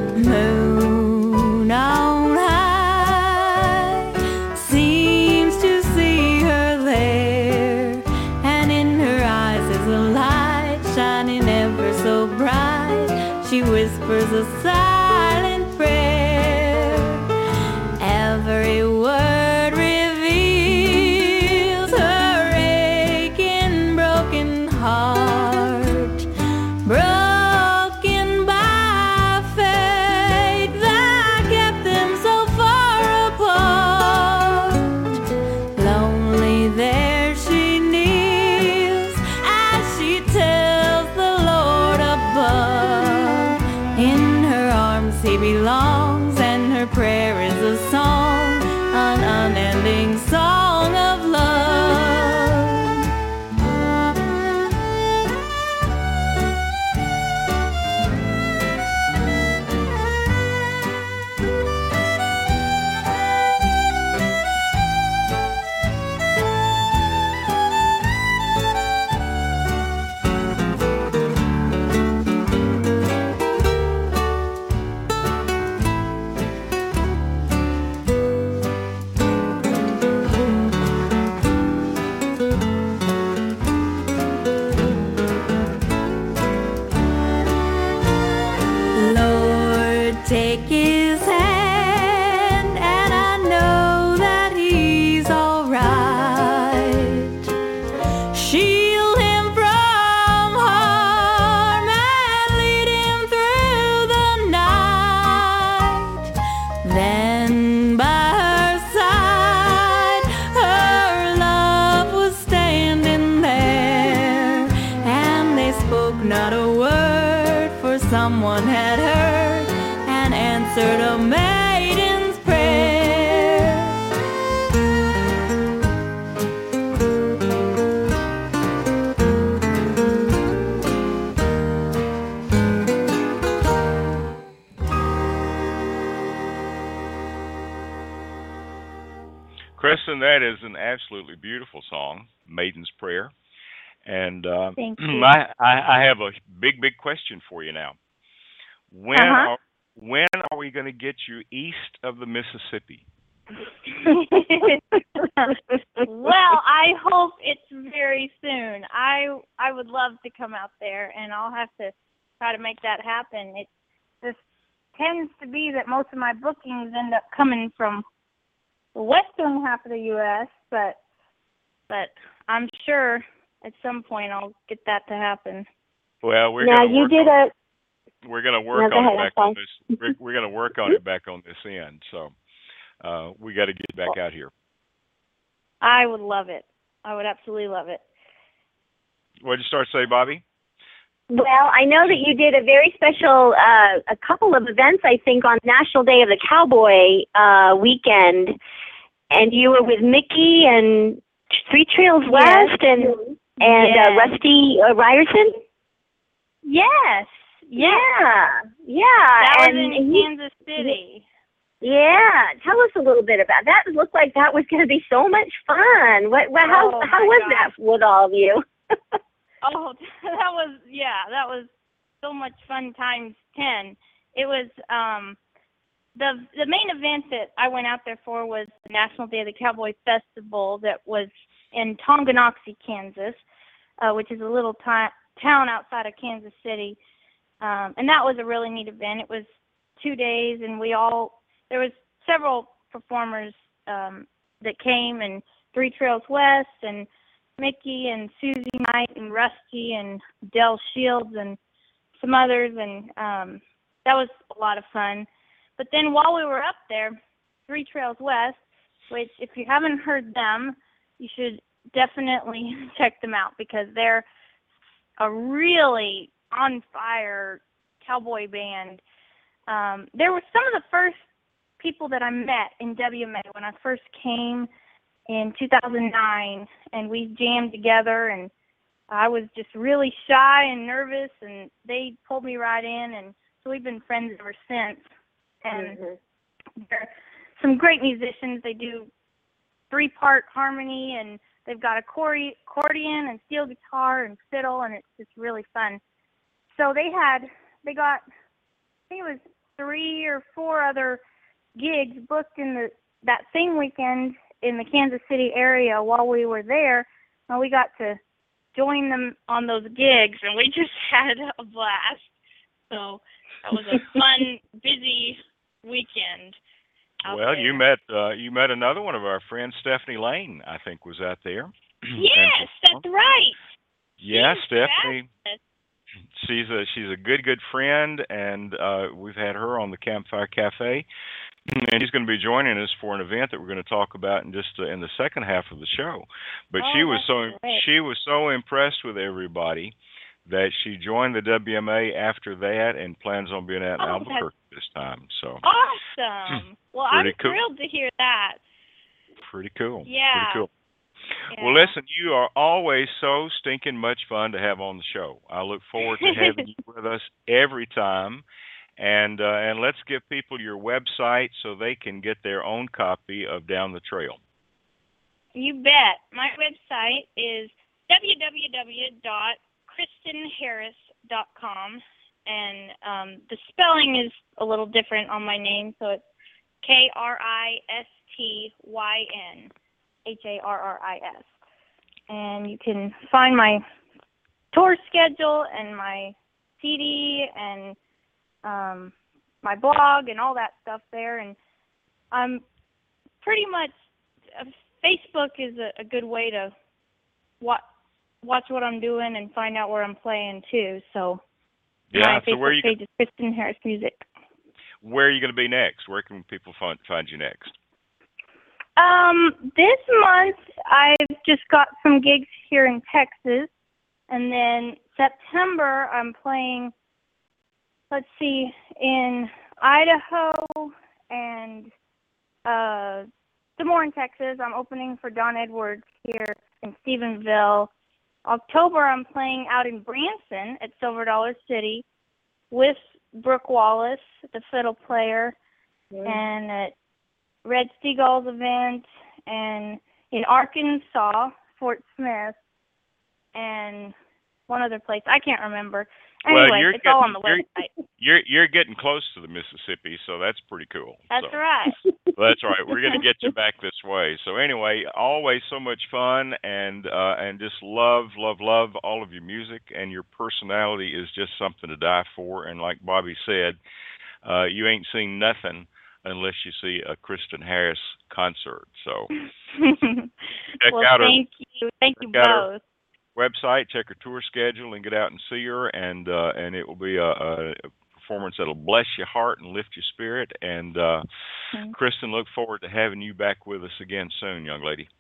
Moon on high seems to see her there, and in her eyes is a light shining ever so bright. She whispers a silent prayer. Every word reveals her aching, broken heart, broken by fate that kept them so far apart. Lonely there she kneels as she tells the Lord above, in her arms he belongs, and her prayer is a song, an unending song of love. Lord, take his hand, and I know that he's all right. Shield him from harm and lead him through the night. Then by her side, her love was standing there, and they spoke not a word, for someone had heard and answered a maiden's prayer. Kristen, that is an absolutely beautiful song, Maiden's Prayer. And uh, Thank you. I, I I have a big, big question for you now. When Uh-huh. are when are we going to get you east of the Mississippi? Well, I hope it's very soon. I I would love to come out there, and I'll have to try to make that happen. It just tends to be that most of my bookings end up coming from the western half of the U S, but but I'm sure at some point I'll get that to happen. Well, we're now going to you work did on, a we're going to work No, go on it ahead, back I'm on this. We're, we're going to work on it back on this end. So uh, we got to get back out here. I would love it. I would absolutely love it. What did you start to say, Bobby? Well, I know that you did a very special, uh, a couple of events, I think, on National Day of the Cowboy uh, weekend, and you were with Mickey and Three Trails West and and Yes. uh, Rusty uh, Ryerson. Yes. Yes. Yeah, yeah. That was and in he- Kansas City. Yeah, tell us a little bit about that. It looked like that was going to be so much fun. What? what how? Oh, how my was gosh. that with all of you? Oh, that was yeah, that was so much fun times ten. It was um the the main event that I went out there for was the National Day of the Cowboy Festival that was in Tonganoxie, Kansas, uh, which is a little ti- town outside of Kansas City, um, and that was a really neat event. It was two days, and we all there was several performers um, that came, and Three Trails West, and Mickey, and Susie Knight, and Rusty, and Del Shields, and some others, and um, that was a lot of fun. But then while we were up there, Three Trails West, which if you haven't heard them, you should definitely check them out because they're a really on fire cowboy band. Um, they were some of the first people that I met in W M A when I first came in two thousand nine, and we jammed together, and I was just really shy and nervous, and they pulled me right in, and so we've been friends ever since. And mm-hmm. they're some great musicians. They do three-part harmony, and they've got accordion and steel guitar and fiddle, and it's just really fun. So they had, they got, I think it was three or four other gigs booked in the that same weekend in the Kansas City area while we were there, and we got to join them on those gigs, and we just had a blast. So that was a fun, busy weekend. Well, there. you met uh, you met another one of our friends, Stephanie Lane, I think, was out there. Yes, that's right. Yeah, she's Stephanie. Fabulous. She's a she's a good good friend, and uh, we've had her on the Campfire Cafe, and she's going to be joining us for an event that we're going to talk about in just uh, in the second half of the show. But oh, she was so great. she was so impressed with everybody that she joined the W M A after that and plans on being out in oh, Albuquerque this time. So awesome! Well, I'm cool. thrilled to hear that. Pretty cool. Yeah. Pretty cool. Yeah. Well, listen, you are always so stinking much fun to have on the show. I look forward to having you with us every time. And uh, and let's give people your website so they can get their own copy of Down the Trail. You bet. My website is w w w dot kristen harris dot com, and um, the spelling is a little different on my name, so it's K R I S T Y N H A R R I S. And you can find my tour schedule and my C D and um, my blog and all that stuff there. And I'm pretty much, uh, Facebook is a, a good way to watch, watch what I'm doing and find out where I'm playing too. So yeah, my so Facebook where are you page is Kristen Harris Music. Where are you going to be next? Where can people find, find you next? Um, this month I've just got some gigs here in Texas, and then September I'm playing, let's see, in Idaho and uh, Des Moines, Texas. I'm opening for Don Edwards here in Stephenville. October I'm playing out in Branson at Silver Dollar City with Brooke Wallace, the fiddle player, mm-hmm. and at Red Seagull's event, and in Arkansas, Fort Smith, and one other place. I can't remember. Anyway, well, you're it's getting, all on the you're, website. You're you're getting close to the Mississippi, so that's pretty cool. That's so. right. That's right. We're going to get you back this way. So anyway, always so much fun, and uh, and just love, love, love all of your music, and your personality is just something to die for. And like Bobby said, uh, you ain't seen nothing unless you see a Kristen Harris concert. So check well, out her, thank you. Thank you both. Website, check her tour schedule, and get out and see her. And uh, and it will be a, a performance that'll bless your heart and lift your spirit. And uh, mm-hmm. Kristen, look forward to having you back with us again soon, young lady.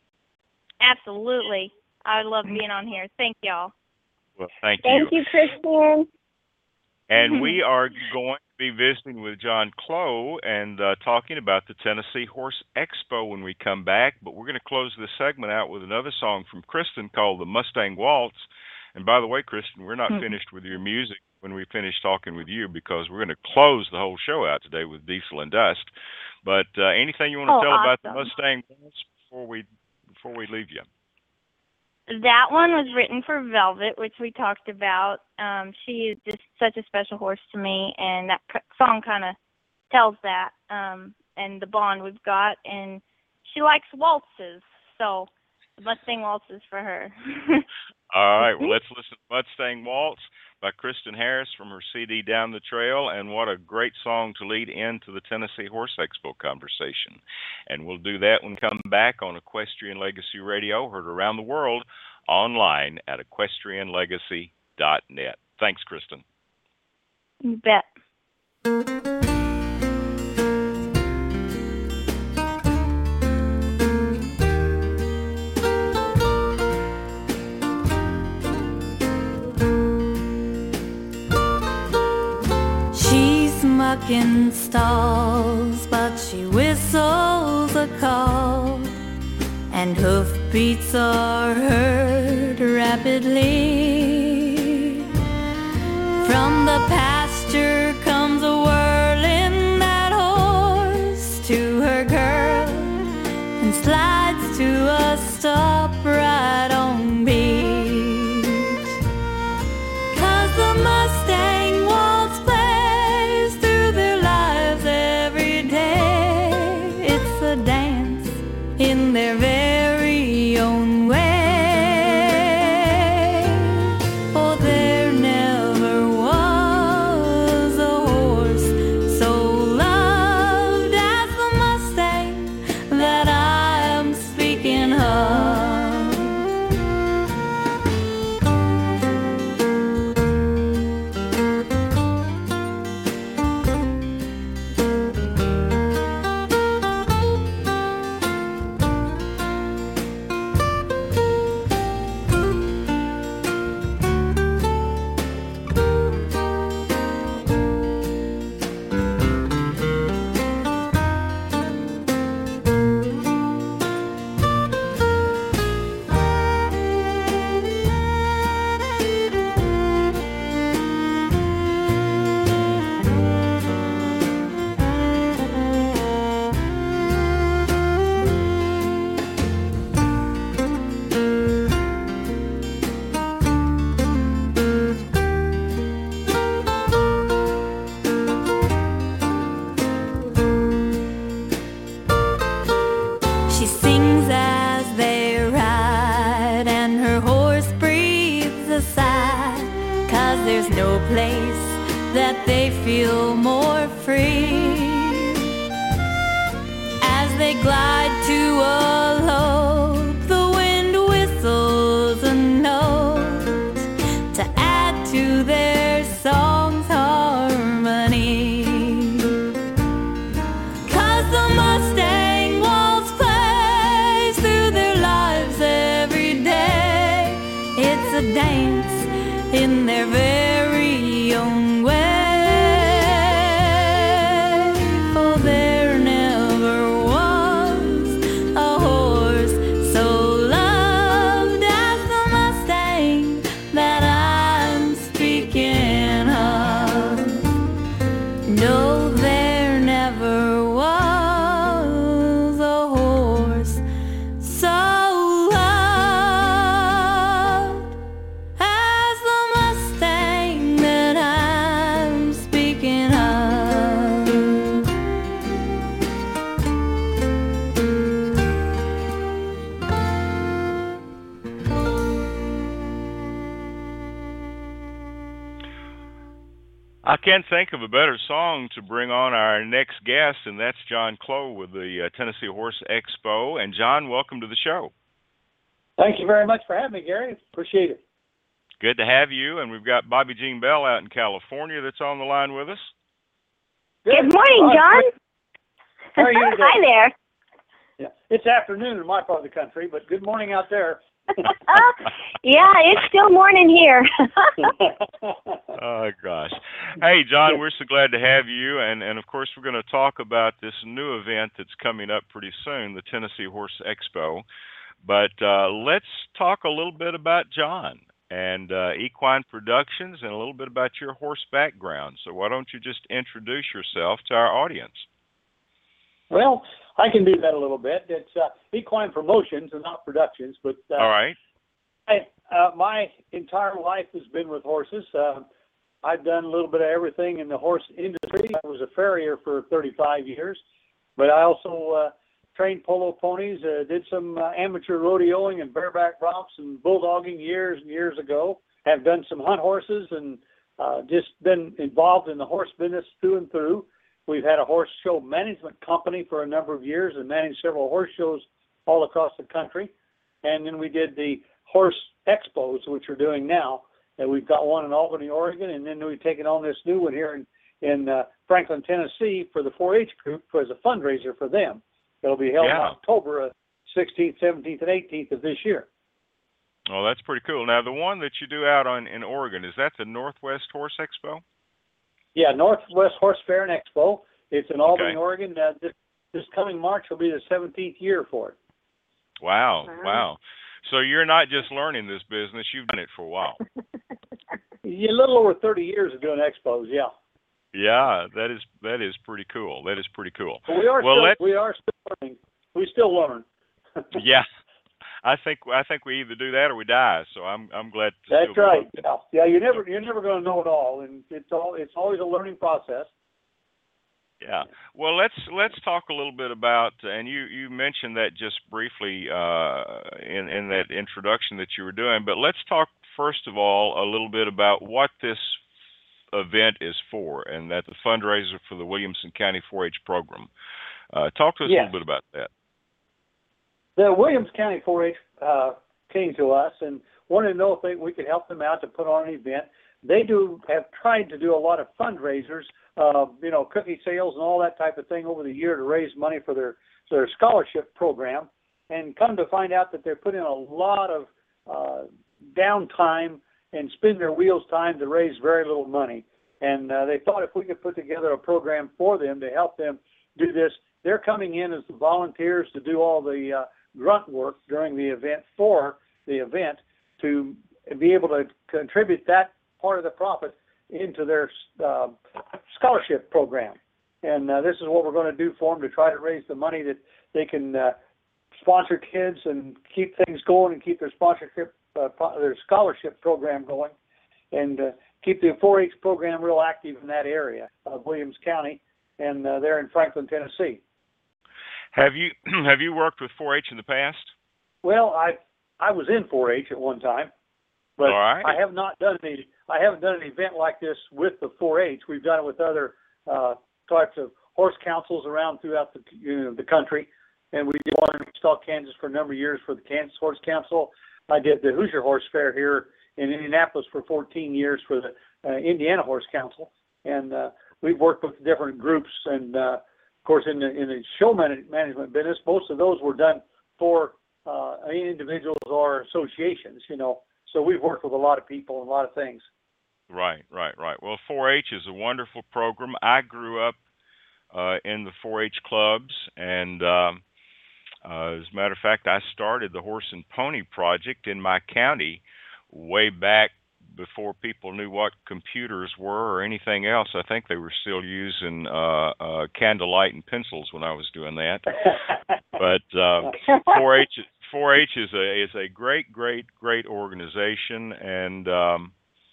Absolutely. I love being on here. Thank y'all. Well, thank you. Thank you, Kristen. And we are going to be visiting with John Clough and uh, talking about the Tennessee Horse Expo when we come back. But we're going to close this segment out with another song from Kristen called The Mustang Waltz. And by the way, Kristen, we're not mm-hmm. finished with your music when we finish talking with you, because we're going to close the whole show out today with Diesel and Dust. But uh, anything you want to oh, tell awesome. about the Mustang Waltz before we before we leave you? That one was written for Velvet, which we talked about. Um, she is just such a special horse to me, and that c- song kind of tells that, um, and the bond we've got. And she likes waltzes, so the Mustang Waltz is for her. All right, well, let's listen to Mustang Waltz by Kristen Harris from her C D Down the Trail, and what a great song to lead into the Tennessee Horse Expo conversation. And we'll do that when we come back on Equestrian Legacy Radio, heard around the world online at equestrian legacy dot net. Thanks, Kristen. You bet. She smiled in stalls, but she whistles a call, and hoofbeats are heard rapidly. From the pasture comes a whirling that horse to her girl, and slides to a stop right on beat. 'Cause the Mustang waltz plays through their lives every day. It's a dance in their very own way. For there never was a horse so loved as the Mustang that I am speaking of. She sings as they ride, and her horse breathes a sigh, 'cause there's no place that they feel more free. As they glide to a lope, the wind whistles a note to add to their song's harmony. 'Cause the Mustang waltz plays through their lives every day. It's a dance in their very own way. For there never was a horse so loved as the Mustang that I'm speaking of. No, there never was a horse so loved as the Mustang that I'm speaking of. I can't think of a better song to bring on our next guest, and that's John Clough with the uh, Tennessee Horse Expo. And John, welcome to the show. Thank you very much for having me, Gary. Appreciate it. Good to have you. And we've got Bobby Jean Bell out in California that's on the line with us. Good morning, Hi, John. How are you today? Hi there. Yeah, it's afternoon in my part of the country, but good morning out there. Yeah, it's still morning here. Oh, gosh. Hey, John, we're so glad to have you. And, and of course, we're going to talk about this new event that's coming up pretty soon, the Tennessee Horse Expo. But uh, let's talk a little bit about John and uh, Equine Productions and a little bit about your horse background. So why don't you just introduce yourself to our audience? Well, I can do that a little bit. It's uh, Equine Promotions and not Productions, but uh, All right. I, uh, my entire life has been with horses. Uh, I've done a little bit of everything in the horse industry. I was a farrier for thirty-five years, but I also uh, trained polo ponies, uh, did some uh, amateur rodeoing and bareback romps and bulldogging years and years ago. Have done some hunt horses and uh, just been involved in the horse business through and through. We've had a horse show management company for a number of years and managed several horse shows all across the country. And then we did the horse expos, which we're doing now. And we've got one in Albany, Oregon, and then we've taken on this new one here in, in uh, Franklin, Tennessee for the four H group as a fundraiser for them. It'll be held Yeah. in October uh, sixteenth, seventeenth, and eighteenth of this year. Oh, that's pretty cool. Now, the one that you do out on in Oregon, is that the Northwest Horse Expo? Yeah, Northwest Horse Fair and Expo. It's in Albany, Okay. Oregon. Uh, this, this coming March will be the seventeenth year for it. Wow, Wow. wow. So you're not just learning this business; you've done it for a while. Yeah, a little over thirty years of doing expos, yeah. Yeah, that is that is pretty cool. That is pretty cool. But we are Well, still let's. we are still learning. We still learn. Yeah, I think I think we either do that or we die. So I'm I'm glad to That's still be right. learning. Yeah, yeah. You're never you're never going to know it all, and it's all it's always a learning process. Yeah. Well, let's let's talk a little bit about, and you you mentioned that just briefly uh, in in that introduction that you were doing. But let's talk first of all a little bit about what this event is for, and that the fundraiser for the Williamson County four H program. Uh, talk to us a Yes. little bit about that. The Williams County four H uh, came to us and wanted to know if they, we could help them out to put on an event. They do have tried to do a lot of fundraisers, uh, you know, cookie sales and all that type of thing over the year to raise money for their their scholarship program, and come to find out that they're putting in a lot of uh, downtime and spin their wheels time to raise very little money. And uh, they thought if we could put together a program for them to help them do this, they're coming in as the volunteers to do all the uh, grunt work during the event for the event to be able to contribute that part of the profit into their uh, scholarship program. And uh, this is what we're going to do for them to try to raise the money that they can uh, sponsor kids and keep things going and keep their sponsorship, uh, their scholarship program going, and uh, keep the four H program real active in that area of Williams County, and uh, they're in Franklin, Tennessee. Have you have you worked with four H in the past? Well, I I was in four H at one time, but All right. I have not done any. I haven't done an event like this with the four H. We've done it with other uh, types of horse councils around throughout the you know, the country, and we did one in Wichita, Kansas, for a number of years for the Kansas Horse Council. I did the Hoosier Horse Fair here in Indianapolis for fourteen years for the uh, Indiana Horse Council, and uh, we've worked with different groups. And uh, of course, in the in the show man- management business, most of those were done for uh, individuals or associations. You know, so we've worked with a lot of people and a lot of things. Right, right, right. Well, four H is a wonderful program. I grew up uh, in the four H clubs, and um, uh, as a matter of fact, I started the Horse and Pony Project in my county way back before people knew what computers were or anything else. I think they were still using uh, uh, candlelight and pencils when I was doing that. But uh, four H four H is a is a great, great, great organization, and um,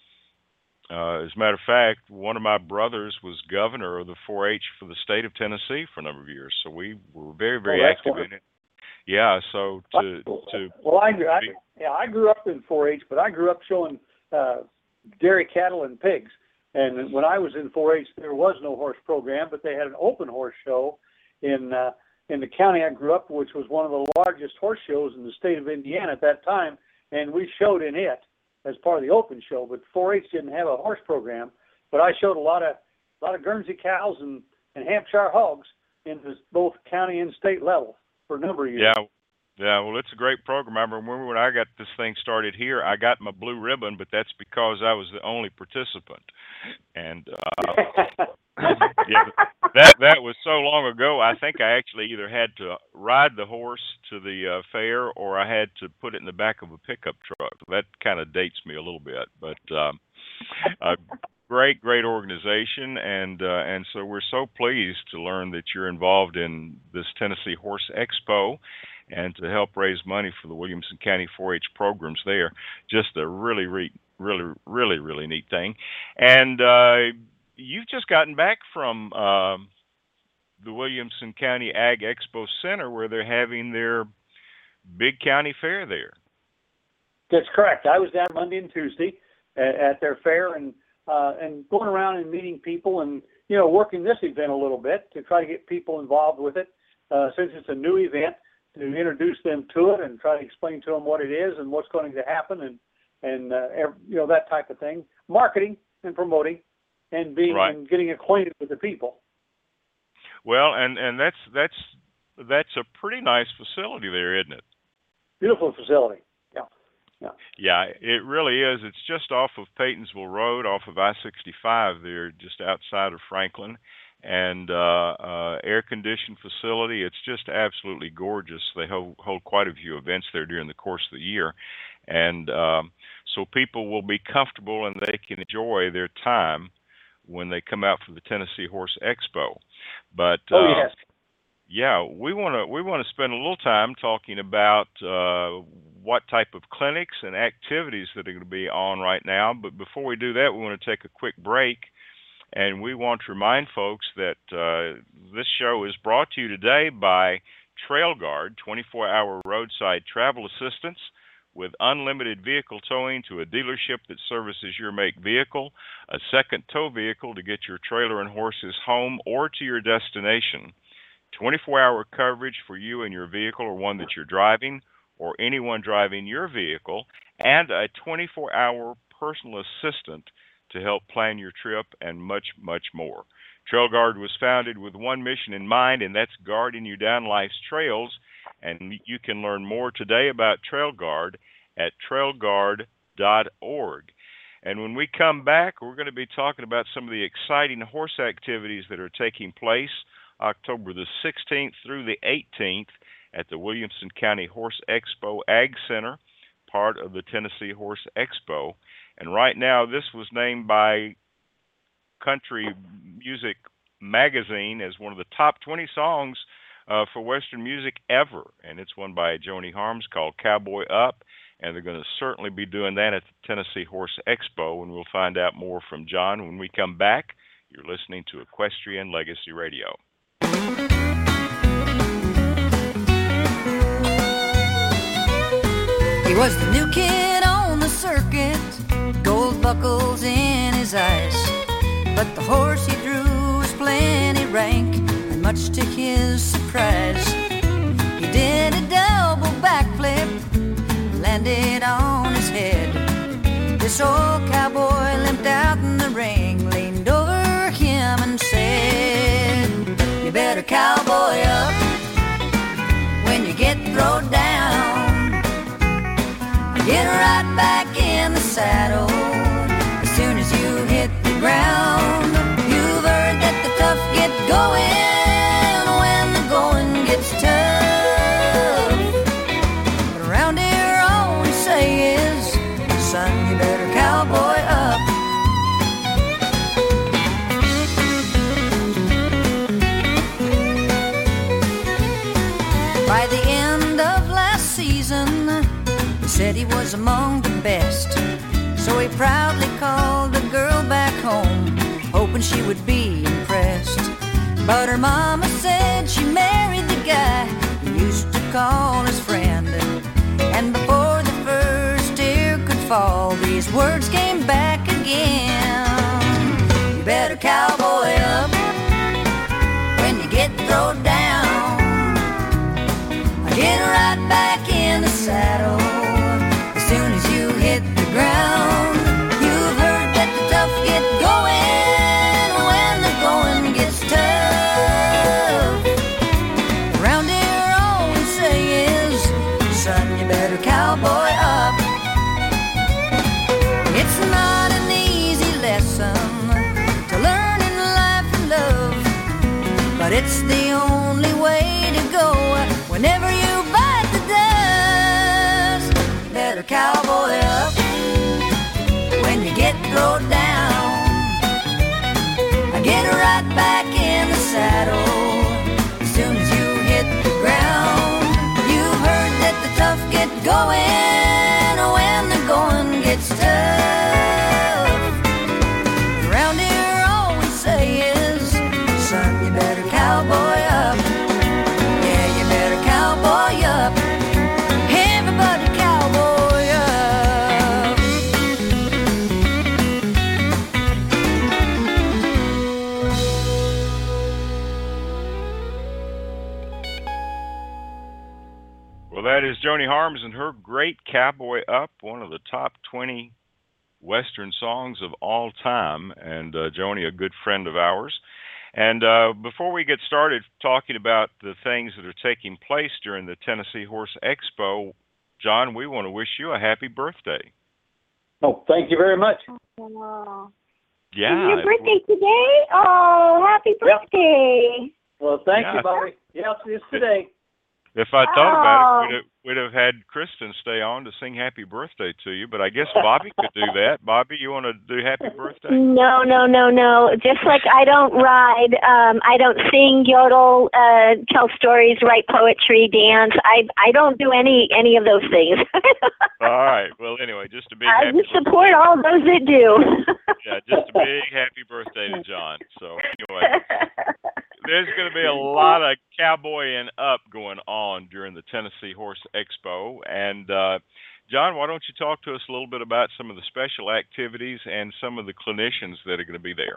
uh, as a matter of fact, one of my brothers was governor of the four H for the state of Tennessee for a number of years. So we were very, very Oh, that's active in it. Yeah. So to to well, I, I yeah I grew up in four H, but I grew up showing uh, dairy cattle and pigs. And when I was in four H, there was no horse program, but they had an open horse show in uh, in the county I grew up, which was one of the largest horse shows in the state of Indiana at that time, and we showed in it as part of the open show. But four H didn't have a horse program, but I showed a lot of a lot of Guernsey cows and, and Hampshire hogs in this, both county and state level for a number of years. Yeah. Yeah, well, it's a great program. I remember when I got this thing started here, I got my blue ribbon, but that's because I was the only participant. And uh, yeah, that that was so long ago. I think I actually either had to ride the horse to the uh, fair, or I had to put it in the back of a pickup truck. That kind of dates me a little bit, but um, a great, great organization, and uh, and so we're so pleased to learn that you're involved in this Tennessee Horse Expo, and to help raise money for the Williamson County four H programs there. Just a really, re- really, really, really neat thing. And uh, you've just gotten back from uh, the Williamson County Ag Expo Center, where they're having their big county fair there. That's correct. I was down Monday and Tuesday at, at their fair, and uh, and going around and meeting people, and you know, working this event a little bit to try to get people involved with it, uh, since it's a new event, to introduce them to it and try to explain to them what it is and what's going to happen, and and uh, every, you know, that type of thing. Marketing and promoting, and being Right. and getting acquainted with the people. Well, and and that's that's that's a pretty nice facility there, isn't it? Beautiful facility. Yeah. Yeah. Yeah, it really is. It's just off of Paytonsville Road, off of I sixty-five there, just outside of Franklin. And uh, uh, air-conditioned facility. It's just absolutely gorgeous. They hold, hold quite a few events there during the course of the year. And um, so people will be comfortable and they can enjoy their time when they come out for the Tennessee Horse Expo. But Oh, uh, yes. yeah, we want to we want to spend a little time talking about uh, what type of clinics and activities that are going to be on right now. But before we do that, we want to take a quick break, and we want to remind folks that uh, this show is brought to you today by TrailGuard, twenty-four hour roadside travel assistance with unlimited vehicle towing to a dealership that services your make vehicle, a second tow vehicle to get your trailer and horses home or to your destination, twenty-four hour coverage for you and your vehicle or one that you're driving or anyone driving your vehicle, and a twenty-four hour personal assistant to help plan your trip, and much, much more. TrailGuard was founded with one mission in mind, and that's guarding you down life's trails. And you can learn more today about TrailGuard at trail guard dot org. And when we come back, we're going to be talking about some of the exciting horse activities that are taking place October the sixteenth through the eighteenth at the Williamson County Horse Expo Ag Center, part of the Tennessee Horse Expo. And right now, this was named by Country Music Magazine as one of the top twenty songs uh, for Western music ever. And it's one by Joni Harms called Cowboy Up. And they're going to certainly be doing that at the Tennessee Horse Expo. And we'll find out more from John when we come back. You're listening to Equestrian Legacy Radio. He was the new kid on the circuit, gold buckles in his eyes. But the horse he drew was plenty rank, and much to his surprise, he did a double backflip, landed on his head. This old cowboy limped out in the ring, leaned over him and said, "You better cowboy up when you get thrown down. Get right back in the saddle as soon as you hit the ground. You've heard that the tough get going when the going gets tough. But around here all we say is, son, you better cowboy up." By the end of last season, said he was among the best, so he proudly called a girl back home, hoping she would be impressed. But her mama said she married the guy he used to call his friend. And before the first tear could fall, these words came back again: "You better cowboy up when you get thrown down. Get right back in the saddle as soon as you hit the ground. You've heard that the tough get going when the going gets tough. Around here all we say is, son, you better cowboy up." It's not an easy lesson to learn in life and love, but it's the only way to go whenever you bite the dust. Better cowboy up when you get thrown down. Get right back in the saddle as soon as you hit the ground. You've heard that the tough get going when the going gets tough. Around here all we say is, son, you better cowboy up. Yeah, you better cowboy up. Everybody cowboy up. Well, that is Joni Harms and her great Cowboy Up, one of the top twenty Western songs of all time. And uh, Joni, a good friend of ours. And uh, before we get started talking about the things that are taking place during the Tennessee Horse Expo, John, we want to wish you a happy birthday. Oh, thank you very much. Oh. Yeah. Is your birthday today? Oh, happy birthday. Well, thank Yeah. you, Bobby. Yes, it's today. If I thought about Oh. it, we'd have, we'd have had Kristen stay on to sing happy birthday to you, but I guess Bobby could do that. Bobby, you want to do happy birthday? No, no, no, no. Just like I don't ride, um, I don't sing, yodel, uh, tell stories, write poetry, dance. I I don't do any any of those things. All right. Well, anyway, just a big I happy just support all those that do. Yeah, just a big happy birthday to John. So anyway, there's going to be a lot of cowboying up going on during the Tennessee Horse Expo. And uh, John, why don't you talk to us a little bit about some of the special activities and some of the clinicians that are going to be there?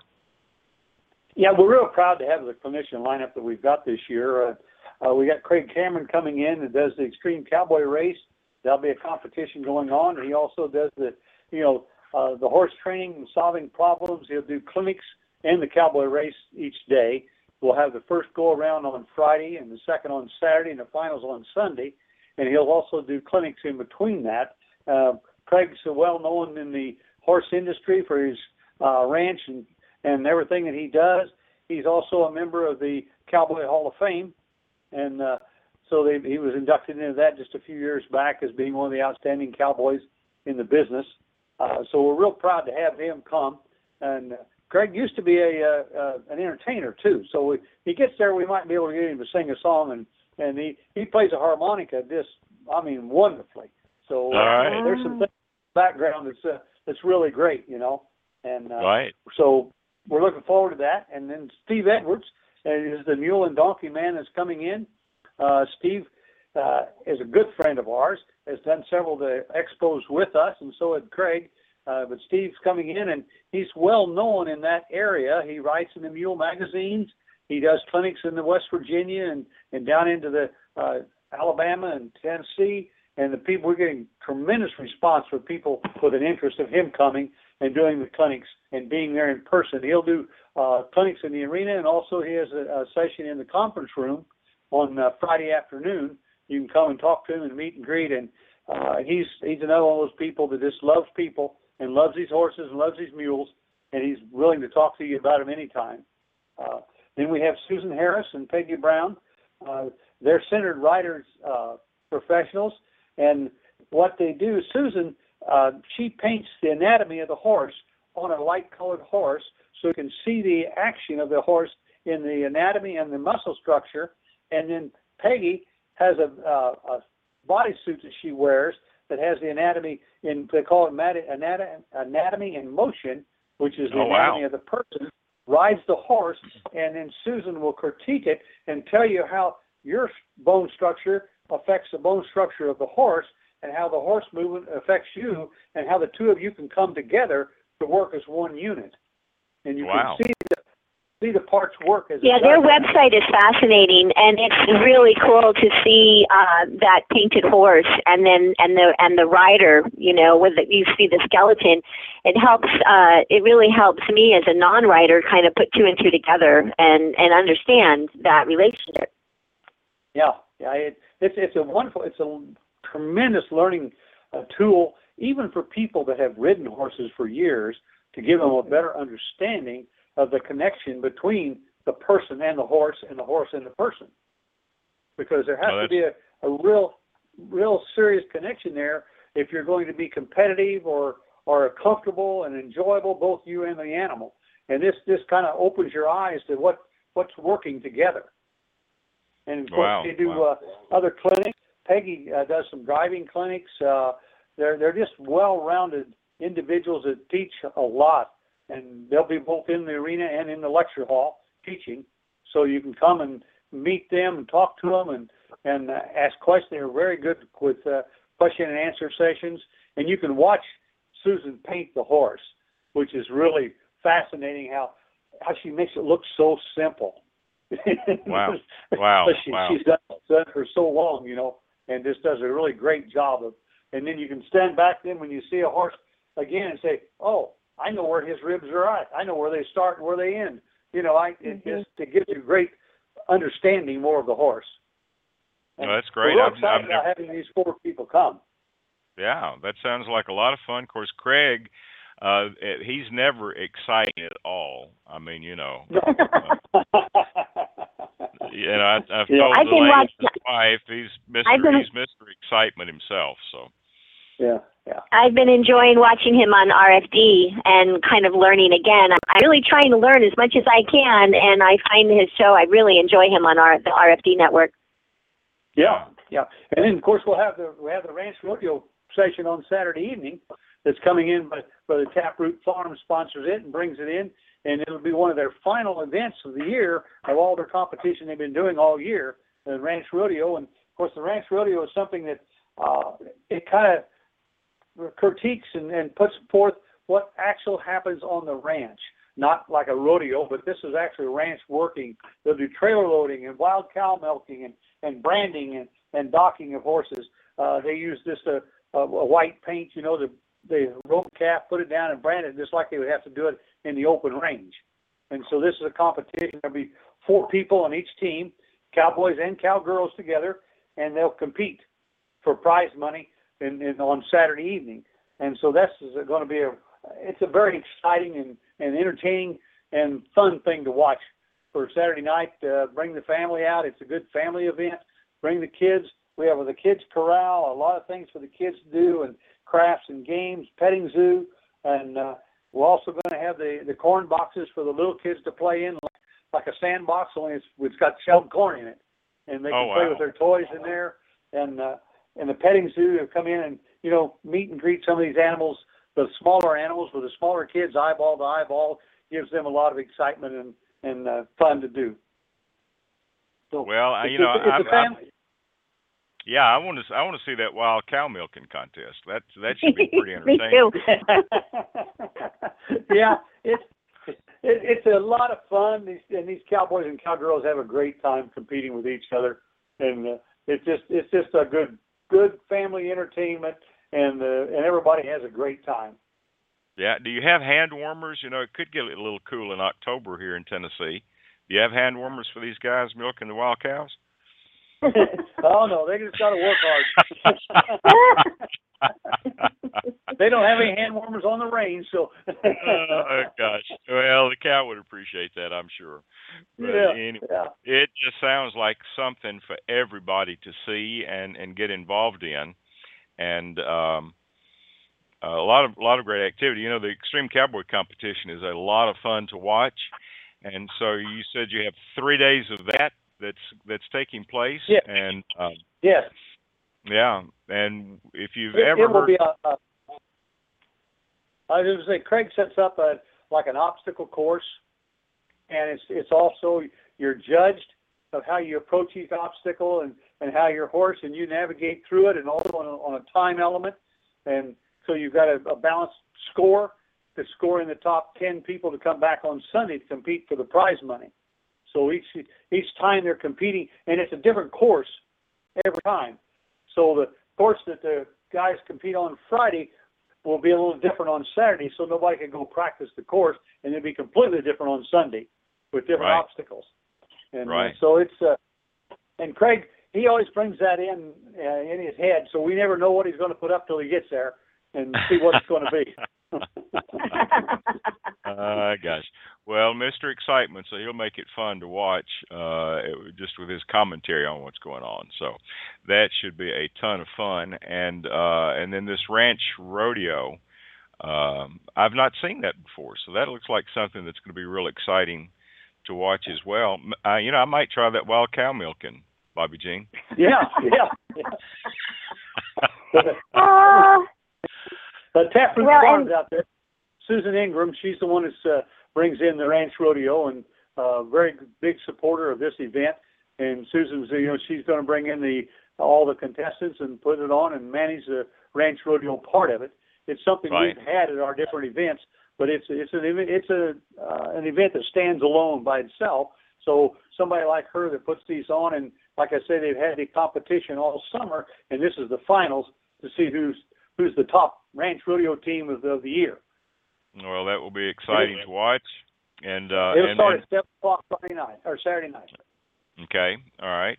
Yeah, we're real proud to have the clinician lineup that we've got this year. Uh, uh, we got Craig Cameron coming in that does the Extreme Cowboy Race. There'll be a competition going on. He also does the, you know, uh, the horse training and solving problems. He'll do clinics and the cowboy race each day. We'll have the first go-around on Friday and the second on Saturday and the finals on Sunday. And he'll also do clinics in between that. Uh, Craig's well known in the horse industry for his uh, ranch and, and everything that he does. He's also a member of the Cowboy Hall of Fame. And uh, so they, he was inducted into that just a few years back as being one of the outstanding cowboys in the business. Uh, so we're real proud to have him come. And uh, Craig used to be a uh, uh, an entertainer too. So we, he gets there, we might be able to get him to sing a song, and, and he, he plays a harmonica just, I mean, wonderfully. So uh, right. there's some things in the background that's uh, that's really great, you know. And uh, right. So we're looking forward to that. And then Steve Edwards uh, is the mule and donkey man that's coming in. Uh, Steve uh, is a good friend of ours, has done several of the expos with us, and so had Craig. Uh, but Steve's coming in, and he's well known in that area. He writes in the mule magazines. He does clinics in the West Virginia and, and down into the uh, Alabama and Tennessee. And the people, we're getting tremendous response from people with an interest of him coming and doing the clinics and being there in person. He'll do uh, clinics in the arena, and also he has a, a session in the conference room on uh, Friday afternoon. You can come and talk to him and meet and greet. And uh, he's he's another one of those people that just loves people and loves these horses and loves these mules, and he's willing to talk to you about them anytime. Uh, then we have Susan Harris and Peggy Brown. Uh, they're centered riders uh, professionals, and what they do, Susan, uh, she paints the anatomy of the horse on a light-colored horse so you can see the action of the horse in the anatomy and the muscle structure. And then Peggy has a, uh, a bodysuit that she wears that has the anatomy in, they call it anatomy, anatomy in motion, which is the oh, anatomy wow. of the person, rides the horse, and then Susan will critique it and tell you how your bone structure affects the bone structure of the horse and how the horse movement affects you and how the two of you can come together to work as one unit. And you wow. can see the, see the parts work as Yeah, their website is fascinating, and it's really cool to see uh, that painted horse, and then and the and the rider. You know, with the, you see the skeleton. It helps. Uh, it really helps me as a non-rider kind of put two and two together and and understand that relationship. Yeah, yeah, it, it's it's a wonderful, it's a tremendous learning uh, tool, even for people that have ridden horses for years, to give them a better understanding of the connection between the person and the horse, and the horse and the person, because there has oh, to be a, a real, real serious connection there if you're going to be competitive or or comfortable and enjoyable, both you and the animal. And this this kind of opens your eyes to what what's working together. And of course, wow. they do wow. uh, other clinics. Peggy uh, does some driving clinics. Uh, they're they're just well-rounded individuals that teach a lot, and they'll be both in the arena and in the lecture hall teaching. So you can come and meet them and talk to them and and uh, ask questions. They're very good with uh, question and answer sessions, and you can watch Susan paint the horse, which is really fascinating. How how she makes it look so simple. Wow! Wow! she, wow! She's done, done it for so long, you know, and just does a really great job of. And then you can stand back then when you see a horse again and say, "Oh, I know where his ribs are at. I know where they start and where they end." You know, I it Mm-hmm. just it gives you great understanding more of the horse. No, that's great. We're I've, excited I've about never... having these four people come. Yeah, that sounds like a lot of fun. Of course, Craig, uh, eh, he's never exciting at all. I mean, you know, uh, you know, I, I've Yeah. told I've been Elaine, watching. his wife, he's I've Mister been He's Mister Excitement himself. So. Yeah, yeah. I've been enjoying watching him on R F D and kind of learning again. I'm really trying to learn as much as I can, and I find his show. I really enjoy him on our, the R F D network. Yeah, yeah. And then of course we'll have the we have the Ranch Rodeo session on Saturday evening that's coming in by, by the Taproot Farm sponsors it and brings it in, and it'll be one of their final events of the year of all their competition they've been doing all year, the Ranch Rodeo. And of course the Ranch Rodeo is something that uh, it kind of critiques and, and puts forth what actually happens on the ranch. Not like a rodeo, but this is actually ranch working. They'll do trailer loading and wild cow milking and, and branding and, and docking of horses. Uh, they use this uh, a, a white paint, you know, the they rope calf, put it down and brand it just like they would have to do it in the open range. And so this is a competition. There'll be four people on each team, cowboys and cowgirls together, and they'll compete for prize money in, in on Saturday evening. And so this is going to be a it's a very exciting and, and entertaining and fun thing to watch for Saturday night. Uh, bring the family out. It's a good family event. Bring the kids. We have the kids corral, a lot of things for the kids to do, and crafts and games, petting zoo, and uh, we're also going to have the, the corn boxes for the little kids to play in, like, like a sandbox, only it's, it's got shelled corn in it, and they can Oh, play wow. with their toys in there. And uh, and the petting zoo, they'll come in and you know meet and greet some of these animals, the smaller animals, with the smaller kids, eyeball to eyeball, gives them a lot of excitement and and uh, fun to do. So Well, I- it's, you know, it's, it's I'm, a family. I'm, yeah, I want to I want to see that wild cow milking contest. That that should be pretty Me entertaining. too. Yeah, it's it, it's a lot of fun. These and these cowboys and cowgirls have a great time competing with each other, and uh, it's just it's just a good good family entertainment, and uh, and everybody has a great time. Yeah. Do you have hand warmers? You know, it could get a little cool in October here in Tennessee. Do you have hand warmers for these guys milking the wild cows? Oh no, they just got to work hard. They don't have any hand warmers on the range, so. Oh gosh. Well, the cow would appreciate that, I'm sure. But Yeah, anyway, yeah. it just sounds like something for everybody to see and and get involved in, and um, a lot of a lot of great activity. You know, the Extreme Cowboy Competition is a lot of fun to watch, and so you said you have three days of that that's that's taking place, Yeah. and um, Yes. yeah, and if you've It, ever it will heard, be a, a I was going to say, Craig sets up a like an obstacle course, and it's it's also you're judged of how you approach each obstacle and, and how your horse and you navigate through it, and also on a, on a time element, and so you've got a, a balanced score to score in the top ten people to come back on Sunday to compete for the prize money. So each each time they're competing, and it's a different course every time. So the course that the guys compete on Friday will be a little different on Saturday, so nobody can go practice the course, and it'll be completely different on Sunday with different Right. obstacles. And Right. uh, so it's uh, and Craig, he always brings that in uh, in his head, so we never know what he's going to put up till he gets there and see what it's going to be. uh, gosh. Well, Mister Excitement, so he'll make it fun to watch, uh, it, just with his commentary on what's going on. So that should be a ton of fun. And uh, and then this ranch rodeo, um, I've not seen that before, so that looks like something that's going to be real exciting to watch as well. M- Uh, you know, I might try that wild cow milking, Bobby Jean. Yeah, yeah, yeah. Uh, But Taproot Well, Farms and- out there, Susan Ingram, she's the one that uh, brings in the ranch rodeo, and uh, very big supporter of this event. And Susan's, you know, she's going to bring in the all the contestants and put it on and manage the ranch rodeo part of it. It's something Right. we've had at our different events, but it's it's an event- it's a uh, an event that stands alone by itself. So somebody like her that puts these on, and like I say, they've had the competition all summer, and this is the finals to see who's who's the top ranch rodeo team of the, of the year. Well, that will be exciting to watch. And uh, It'll and, start and at seven o'clock Friday night or Saturday night. okay, all right.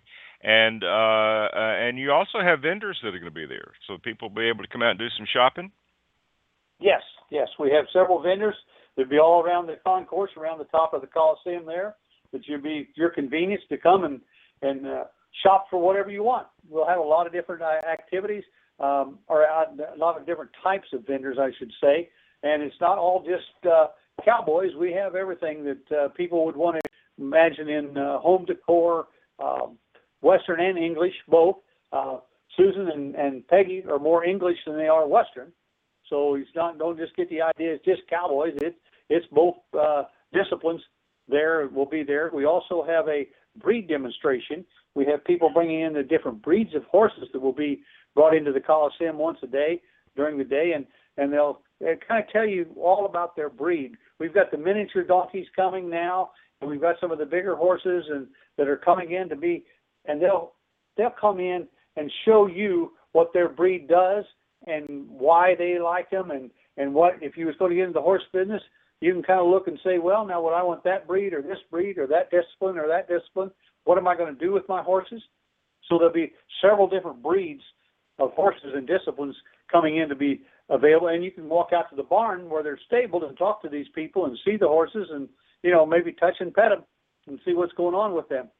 And uh, uh, and you also have vendors that are going to be there, so people will be able to come out and do some shopping. Yes, yes, we have several vendors. They'll be all around the concourse, around the top of the Coliseum there. That you'll be your convenience to come and and uh, shop for whatever you want. We'll have a lot of different uh, activities, um, or uh, a lot of different types of vendors, I should say. And it's not all just uh, cowboys. We have everything that uh, people would want to imagine in uh, home decor, uh, Western and English, both. Uh, Susan and, and Peggy are more English than they are Western. So it's not, don't just get the idea it's just cowboys. It, it's both uh, disciplines there will be there. We also have a breed demonstration. We have people bringing in the different breeds of horses that will be brought into the Coliseum once a day during the day, and, and they'll, they'll kind of tell you all about their breed. We've got the miniature donkeys coming now, and we've got some of the bigger horses and that are coming in to be, and they'll they'll come in and show you what their breed does and why they like them, and, and what, if you was going to get into the horse business, you can kind of look and say, well, now would I want that breed or this breed or that discipline or that discipline? What am I going to do with my horses? So there'll be several different breeds of horses and disciplines coming in to be available. And you can walk out to the barn where they're stabled and talk to these people and see the horses and, you know, maybe touch and pet them and see what's going on with them.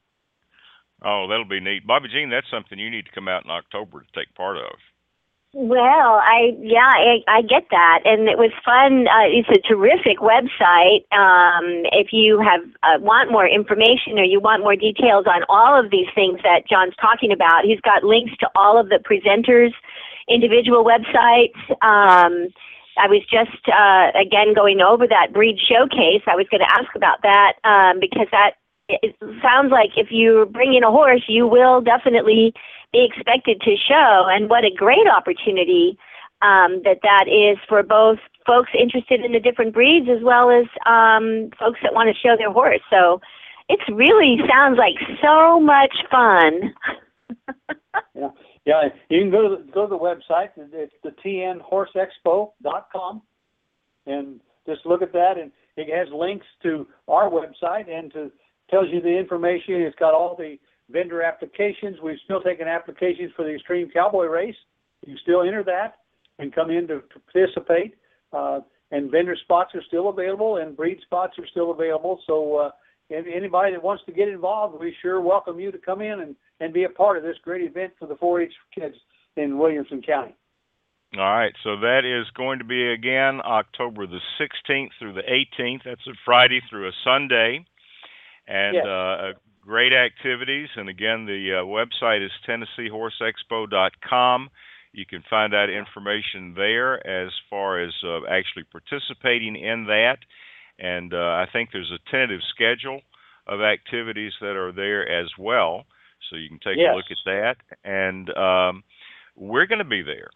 Oh, that'll be neat. Bobby Jean, that's something you need to come out in October to take part of. Well, I yeah, I, I get that, and it was fun. Uh, it's a terrific website. Um, if you have uh, want more information or you want more details on all of these things that John's talking about, he's got links to all of the presenters' individual websites. Um, I was just uh, again going over that breed showcase. I was going to ask about that um, because that it sounds like if you bring in a horse, you will definitely be expected to show, and what a great opportunity um, that that is for both folks interested in the different breeds as well as um, folks that want to show their horse. So it really sounds like so much fun. yeah, yeah. You can go to the, go to the website. It's the T N horse expo dot com, and just look at that, and it has links to our website and to tells you the information. It's got all the vendor applications. We've still taken applications for the Extreme Cowboy Race. You can still enter that and come in to, to participate. Uh, and vendor spots are still available, and breed spots are still available. So uh, anybody that wants to get involved, we sure welcome you to come in and, and be a part of this great event for the four H kids in Williamson County. All right, so that is going to be, again, October the sixteenth through the eighteenth. That's a Friday through a Sunday. And yes. uh, great activities. And again, the uh, website is Tennessee Horse Expo dot com. You can find out information there as far as uh, actually participating in that. And uh, I think there's a tentative schedule of activities that are there as well. So you can take yes. a look at that. And um, we're going to be there.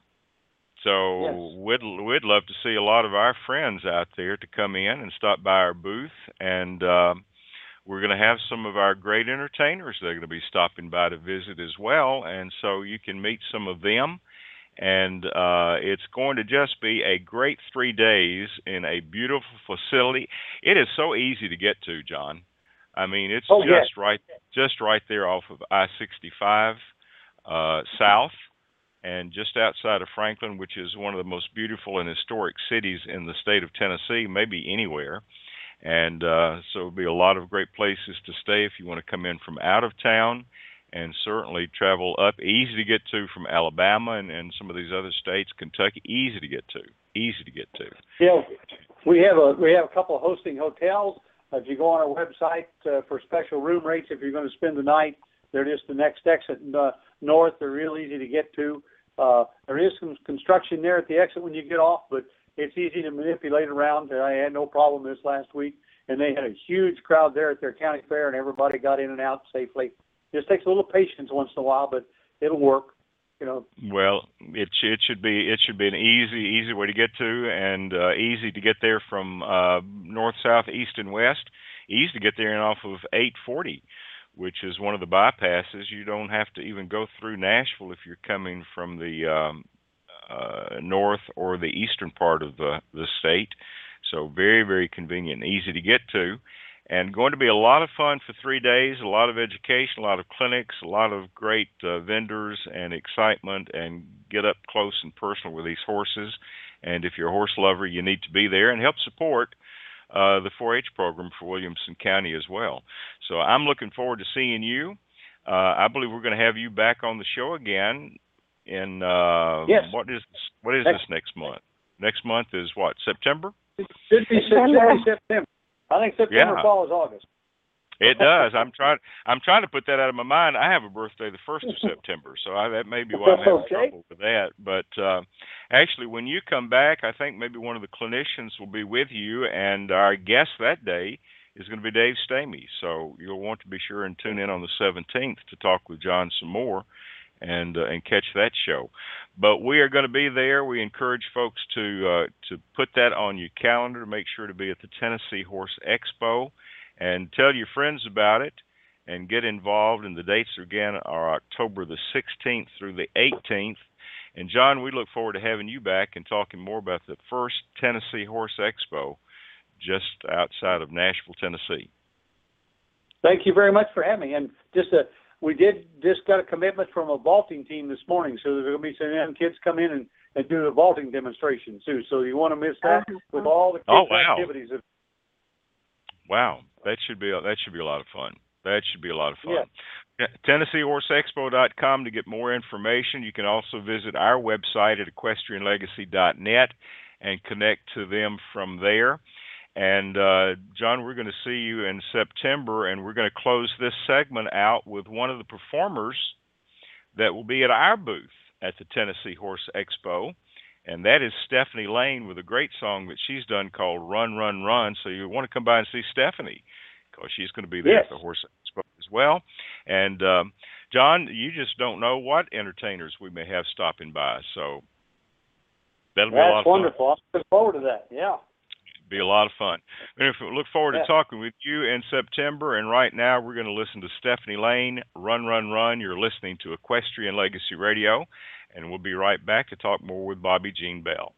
So yes. we'd, we'd love to see a lot of our friends out there to come in and stop by our booth. And um, we're going to have some of our great entertainers that are going to be stopping by to visit as well, and so you can meet some of them. And uh, it's going to just be a great three days in a beautiful facility. It is so easy to get to, John. I mean, it's oh, just yes. right, just right there off of I sixty-five uh, south, and just outside of Franklin, which is one of the most beautiful and historic cities in the state of Tennessee, maybe anywhere. And uh, so it'll be a lot of great places to stay if you want to come in from out of town, and certainly travel up. Easy to get to from Alabama and, and some of these other states. Kentucky, easy to get to. Easy to get to. Yeah, we have a we have a couple of hosting hotels. If you go on our website uh, for special room rates, if you're going to spend the night, they're just the next exit uh, north. They're real easy to get to. Uh, there is some construction there at the exit when you get off, but it's easy to manipulate around. I had no problem this last week, and they had a huge crowd there at their county fair, and everybody got in and out safely. It just takes a little patience once in a while, but it'll work. You know. Well, it it should be it should be an easy easy way to get to, and uh, easy to get there from uh, north, south, east, and west. Easy to get there and off of eight forty, which is one of the bypasses. You don't have to even go through Nashville if you're coming from the um, uh, north or the eastern part of the, the state. So very, very convenient and easy to get to. And going to be a lot of fun for three days, a lot of education, a lot of clinics, a lot of great uh, vendors and excitement, and get up close and personal with these horses. And if you're a horse lover, you need to be there and help support uh, the four H program for Williamson County as well. So I'm looking forward to seeing you. Uh, I believe we're going to have you back on the show again in, uh, yes. what is this, what is next, this next month? Next month is what, September? It should be September. September. I think September Yeah. follows August. It does. I'm trying. I'm trying to put that out of my mind. I have a birthday the first of September, so I, that may be why I'm having Okay. trouble with that. But uh, actually, when you come back, I think maybe one of the clinicians will be with you, and our guest that day is going to be Dave Stamey. So you'll want to be sure and tune in on the seventeenth to talk with John some more, and uh, and catch that show. But we are going to be there. We encourage folks to uh, to put that on your calendar. Make sure to be at the Tennessee Horse Expo, and tell your friends about it, and get involved. And the dates again are October the sixteenth through the eighteenth. And John, we look forward to having you back and talking more about the first Tennessee Horse Expo just outside of Nashville, Tennessee. Thank you very much for having me. And just a We did just got a commitment from a vaulting team this morning, so there's going to be some young kids come in and, and do the vaulting demonstration too. So you want to miss that with all the kids' Oh, wow. activities. Wow, that should be a, that should be a lot of fun. That should be a lot of fun. Yeah. Tennessee Horse Expo dot com to get more information. You can also visit our website at equestrian legacy dot net and connect to them from there. And, uh, John, we're going to see you in September, and we're going to close this segment out with one of the performers that will be at our booth at the Tennessee Horse Expo, and that is Stephanie Lane with a great song that she's done called Run, Run, Run. So you want to come by and see Stephanie, because she's going to be there Yes. at the Horse Expo as well. And, um, John, you just don't know what entertainers we may have stopping by, so that'll be a lot That's of fun. wonderful. I'm looking forward to that. Yeah. Be a lot of fun. And if we look forward Yeah. to talking with you in September. And right now, we're going to listen to Stephanie Lane, Run, Run, Run. You're listening to Equestrian Legacy Radio, and we'll be right back to talk more with Bobby Jean Bell.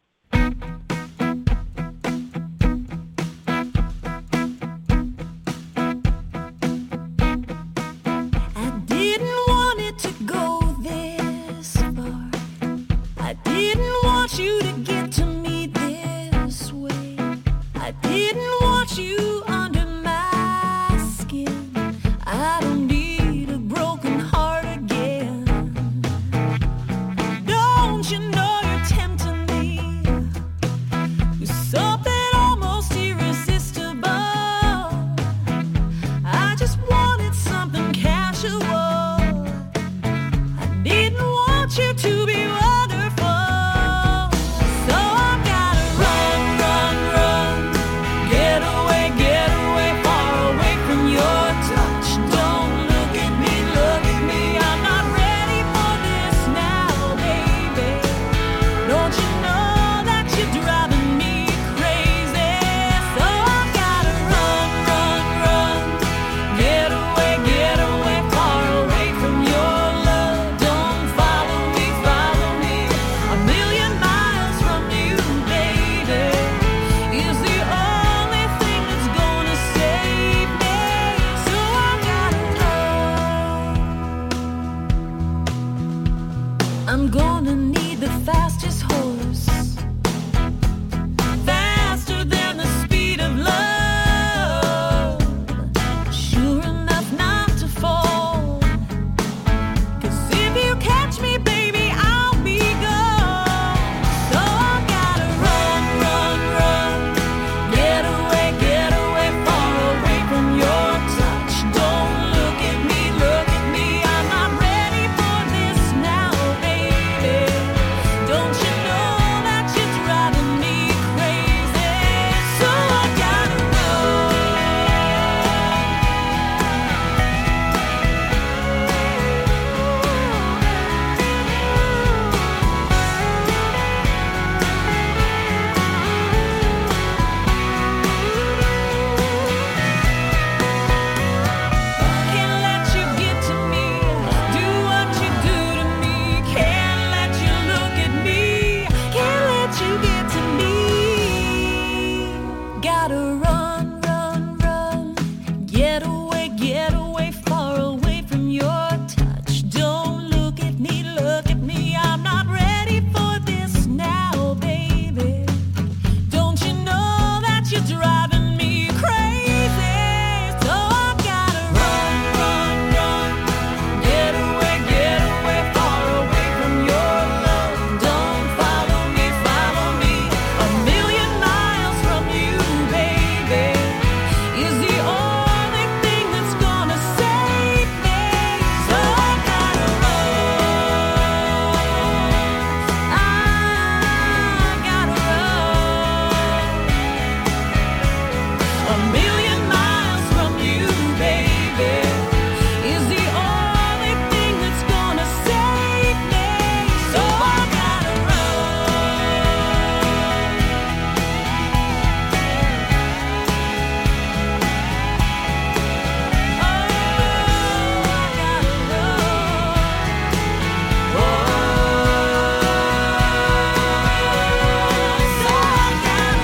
I didn't want it to go this far. I didn't want you to get to me this way. I didn't want you under my skin. I don't need a broken heart again. Don't you know you're tempting me with something almost irresistible? I just wanted something casual. I didn't want you to be wonderful. So I gotta run, run, run. Get away, get away, far away from your touch. Don't look at me, look at me. I'm not ready for this now, baby. Don't you know that you're driving me crazy? So I gotta run, run, run. Get away, get away, far away from your love. Don't follow me, follow me. A million miles from you, baby, is the only thing that's gonna save me. So I gotta run. I'm gonna need the fastest horse, faster than the speed of love, sure enough not to fall. 'Cause if you catch me, baby, I'll be gone. So I gotta run, run, run. Get away, get away, far away from your touch. Don't look at me, look at me. I'm not ready for this now, baby. Don't you know that you're driving me crazy? So I gotta Can't let you get to me, do what you do to me. Can't let you look at me, can't let you get to me. Gotta run, run, run, Get away, get away, far away from your touch. Don't look at me, look at me. I'm not ready for this now, baby. Don't you know that you're driving me crazy? So I've gotta run, run, run. Get away, get away, far away from your love. Don't follow me, follow me. A million miles from you, baby, is the only thing that's gonna save me. So I gotta run. I gotta run. A million miles from you, baby, is the only thing that's gonna save me. So I gotta run. Oh, I gotta run. Oh, so I gotta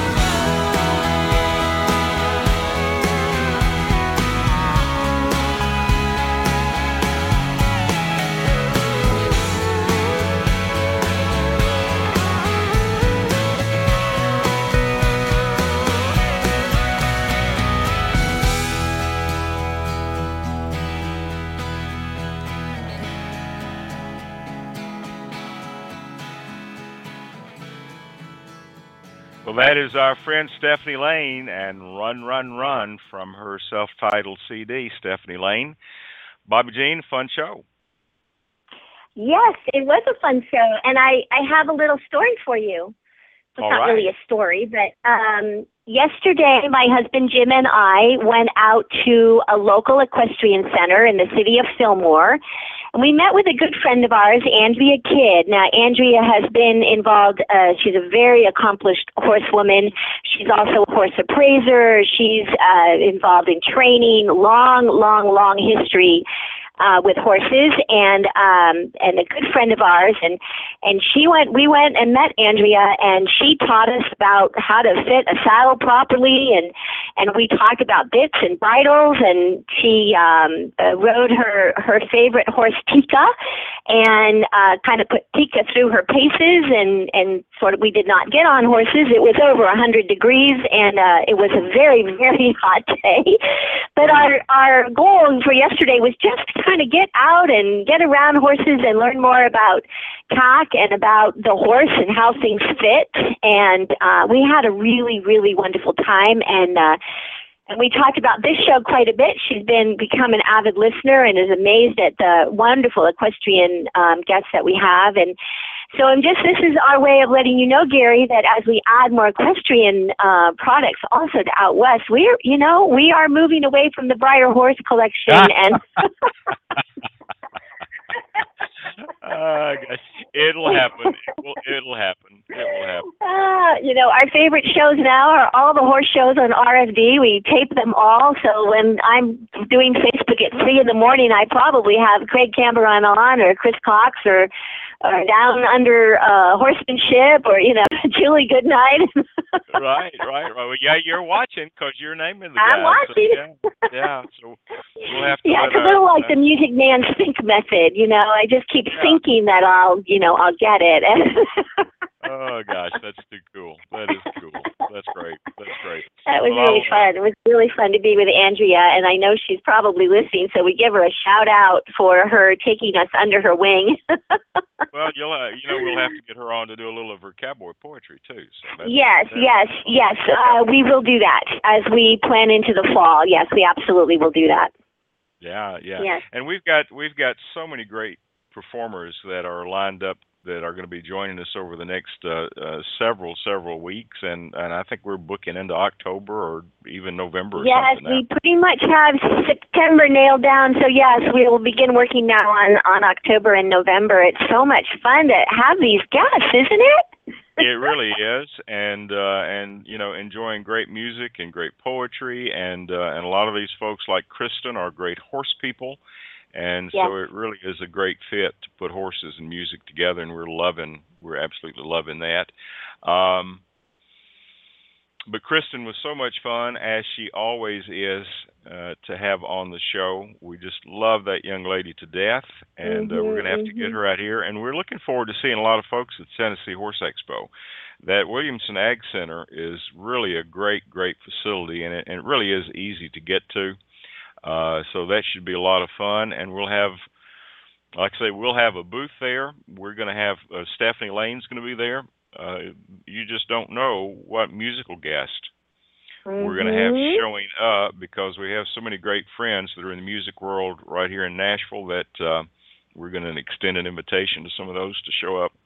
Well, that is our friend Stephanie Lane and Run, Run, Run from her self-titled C D, Stephanie Lane. Bobby Jean, fun show. Yes, it was a fun show, and I, I have a little story for you. It's All not right. really a story, but um, yesterday my husband Jim and I went out to a local equestrian center in the city of Fillmore, and we met with a good friend of ours, Andrea Kidd. Now, Andrea has been involved, uh, she's a very accomplished horsewoman. She's also a horse appraiser. She's uh, involved in training, long, long, long history uh, with horses, and um, and a good friend of ours. And and she went, we went and met Andrea, and she taught us about how to fit a saddle properly, and and we talked about bits and bridles, and she um, uh, rode her her favorite horse Tika, and uh, kind of put Tika through her paces, and and sort of we did not get on horses. It was over a hundred degrees, and uh, it was a very very hot day. But our our goal for yesterday was just to kind of get out and get around horses and learn more about tack and about the horse and how things fit. And uh, we had a really, really wonderful time. And uh, and we talked about this show quite a bit. She's been become an avid listener and is amazed at the wonderful equestrian um, guests that we have. And so I'm just, this is our way of letting you know, Gary, that as we add more equestrian uh, products also to Out West, we're, you know, we are moving away from the Breyer Horse Collection. and uh, gosh, it'll happen. It will, it'll happen. It will happen. Uh, you know, our favorite shows now are all the horse shows on R F D. We tape them all, so when I'm doing Facebook at three in the morning, I probably have Craig Camberon on, or Chris Cox, or or Down Under uh, Horsemanship, or, you know, Julie Goodnight. Right, right, right. Well, yeah, you're watching because you're naming the I'm guy. watching. So, yeah, yeah, so we'll have to. Yeah, let it's a our, little like uh, the Music Man think method, you know. I just keep Yeah. thinking that I'll, you know, I'll get it. Oh gosh, that's too cool. That is cool. That's great. That's great. That was Well, really I'll, fun. It was really fun to be with Andrea, and I know she's probably listening, so we give her a shout out for her taking us under her wing. Well, you'll, uh, you know, we'll have to get her on to do a little of her cowboy poetry too. So that's, Yes, that's, yes, yes. Uh, we will do that as we plan into the fall. Yes, we absolutely will do that. Yeah, yeah. Yes. And we've got we've got so many great performers that are lined up that are going to be joining us over the next uh, uh, several several weeks, and and I think we're booking into October or even November. Or Yes, something now. we pretty much have September nailed down. So yes, we will begin working now on on October and November. It's so much fun to have these guests, isn't it? It really is, and uh, and you know, enjoying great music and great poetry, and uh, and a lot of these folks like Kristen are great horse people, and Yes. so it really is a great fit to put horses and music together, and we're loving, we're absolutely loving that. Um, but Kristen was so much fun, as she always is, uh, to have on the show. We just love that young lady to death, and uh, we're going to have to get Mm-hmm. her out here. And we're looking forward to seeing a lot of folks at Tennessee Horse Expo. That Williamson Ag Center is really a great, great facility, and it, and it really is easy to get to. Uh, so that should be a lot of fun, and we'll have, like I say, we'll have a booth there. We're going to have uh, Stephanie Lane's going to be there. Uh, you just don't know what musical guest Mm-hmm. we're going to have showing up, because we have so many great friends that are in the music world right here in Nashville that uh, we're going to extend an invitation to some of those to show up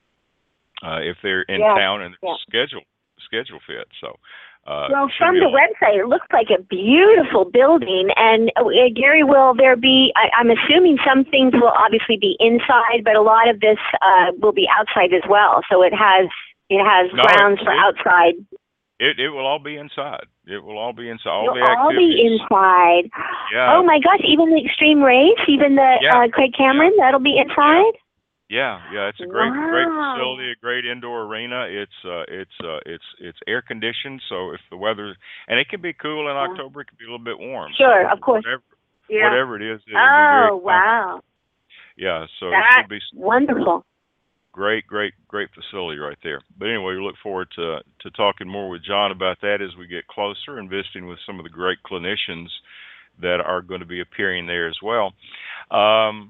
uh, if they're in Yeah, town and yeah. schedule schedule fit. So. Uh, Well, should from be a the lot- website, it looks like a beautiful building. And uh, Gary, will there be? I, I'm assuming some things will obviously be inside, but a lot of this uh, will be outside as well. So it has it has No, grounds it- for it- outside. It it will all be inside. It will all be inside. All It'll the all activities. be inside. Yeah. Oh my gosh! Even the extreme race, even the Yeah. uh, Craig Cameron, that'll be inside. Yeah, yeah. It's a great great Wow. facility, a great indoor arena. It's uh it's uh it's it's air conditioned, so if the weather, and it can be cool in Yeah. October, it can be a little bit warm. Sure, So of course. Whatever Yeah. whatever it is, it'll be very Oh wow! Yeah, so it That's should be wonderful. great, great, great facility right there. But anyway, we look forward to to talking more with John about that as we get closer, and visiting with some of the great clinicians that are going to be appearing there as well. Um,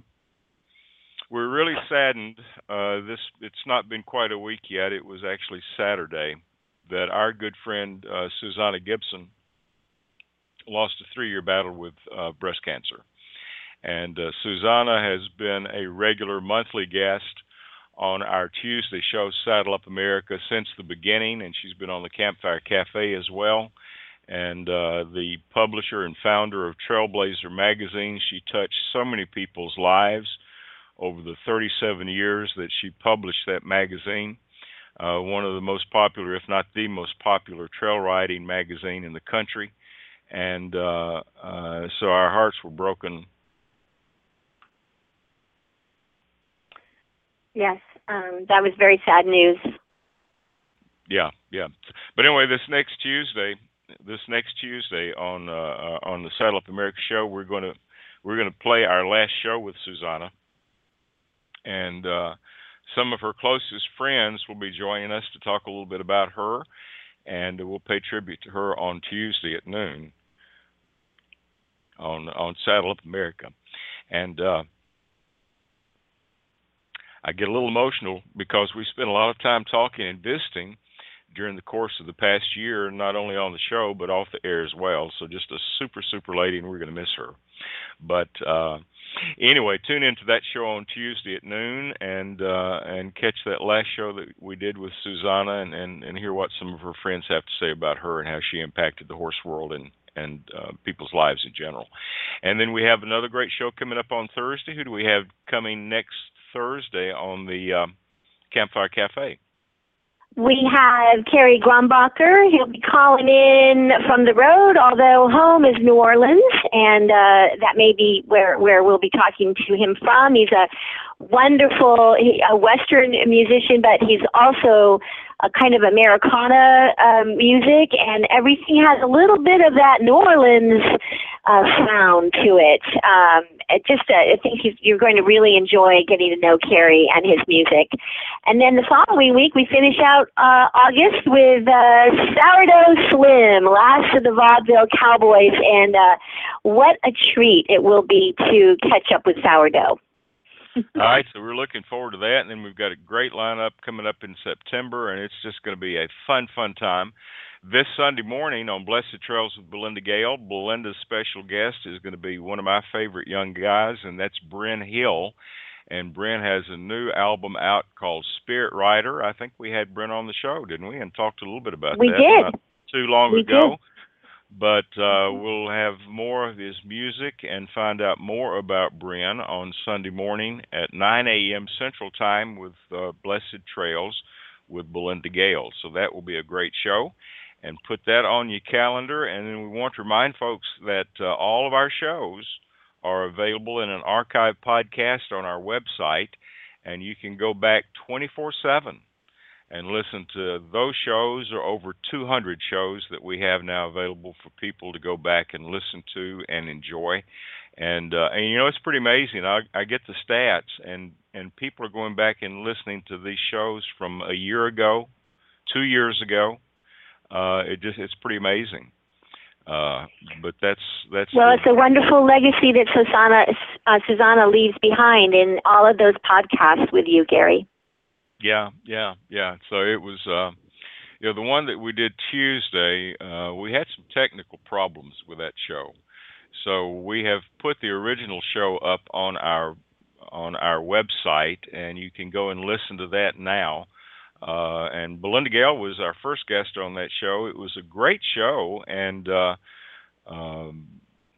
we're really saddened. Uh, this it's not been quite a week yet. It was actually Saturday that our good friend uh, Susanna Gibson lost a three-year battle with uh, breast cancer. And uh, Susanna has been a regular monthly guest on our Tuesday show, Saddle Up America, since the beginning, and she's been on the Campfire Cafe as well. And uh, the publisher and founder of Trailblazer magazine. She touched so many people's lives over the thirty-seven years that she published that magazine. Uh, one of the most popular, if not the most popular, trail riding magazine in the country. And uh, uh, so our hearts were broken. Yes, um, that was very sad news. Yeah, yeah. But anyway, this next Tuesday, this next Tuesday on uh, uh, on the Saddle Up America show, we're going to we're going to play our last show with Susanna, and uh, some of her closest friends will be joining us to talk a little bit about her, and we'll pay tribute to her on Tuesday at noon on on Saddle Up America, and. Uh, I get a little emotional because we spent a lot of time talking and visiting during the course of the past year, not only on the show, but off the air as well. So just a super, super lady, and we're going to miss her. But uh, anyway, tune into that show on Tuesday at noon, and uh, and catch that last show that we did with Susanna, and, and, and hear what some of her friends have to say about her and how she impacted the horse world and, and uh, people's lives in general. And then we have another great show coming up on Thursday. Who do we have coming next Thursday on the um, Campfire Cafe? We have Kerry Grumbacher. He'll be calling in from the road, although home is New Orleans, and uh, that may be where, where we'll be talking to him from. He's a wonderful he, a Western musician, but he's also a kind of Americana um, music, and everything has a little bit of that New Orleans uh, sound to it. Um, it just, uh, I think he's, you're going to really enjoy getting to know Kerry and his music. And then the following week, we finish out uh, August with uh, Sourdough Slim, last of the Vaudeville Cowboys, and uh, what a treat it will be to catch up with Sourdough. All right, so we're looking forward to that, and then we've got a great lineup coming up in September, and it's just going to be a fun, fun time. This Sunday morning on Blessed Trails with Belinda Gale, Belinda's special guest is going to be one of my favorite young guys, and that's Bryn Hill. And Bryn has a new album out called Spirit Rider. I think we had Bryn on the show, didn't we? And talked a little bit about we that did. not too long we ago. Did. But uh, we'll have more of his music and find out more about Bryn on Sunday morning at nine a.m. Central Time with uh, Blessed Trails with Belinda Gale. So that will be a great show. And put that on your calendar. And then we want to remind folks that uh, all of our shows are available in an archive podcast on our website. And you can go back twenty-four seven and listen to those shows, or over two hundred shows that we have now available for people to go back and listen to and enjoy. And, uh, and you know, it's pretty amazing. I, I get the stats, and, and people are going back and listening to these shows from a year ago, two years ago. Uh, it just it's pretty amazing. Uh, but that's that's well, the, it's a wonderful legacy that Susanna uh, Susanna leaves behind in all of those podcasts with you, Gary. Yeah, yeah, yeah. So it was, uh, you know, the one that we did Tuesday. Uh, we had some technical problems with that show, so we have put the original show up on our on our website, and you can go and listen to that now. Uh, and Belinda Gale was our first guest on that show. It was a great show, and uh, um,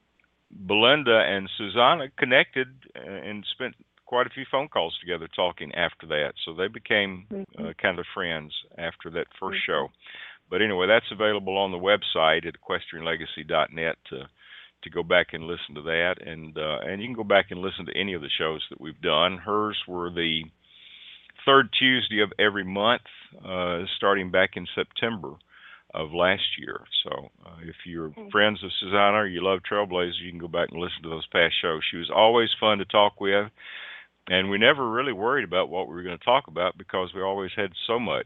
Belinda and Susanna connected and spent quite a few phone calls together talking after that. So they became mm-hmm. uh, kind of friends after that first mm-hmm. show. But anyway, that's available on the website at equestrian legacy dot net to to go back and listen to that. And uh, and you can go back and listen to any of the shows that we've done. Hers were the third Tuesday of every month, uh, starting back in September of last year. So uh, if you're mm-hmm. friends of Susanna or you love Trailblazers, you can go back and listen to those past shows. She was always fun to talk with, and we never really worried about what we were going to talk about because we always had so much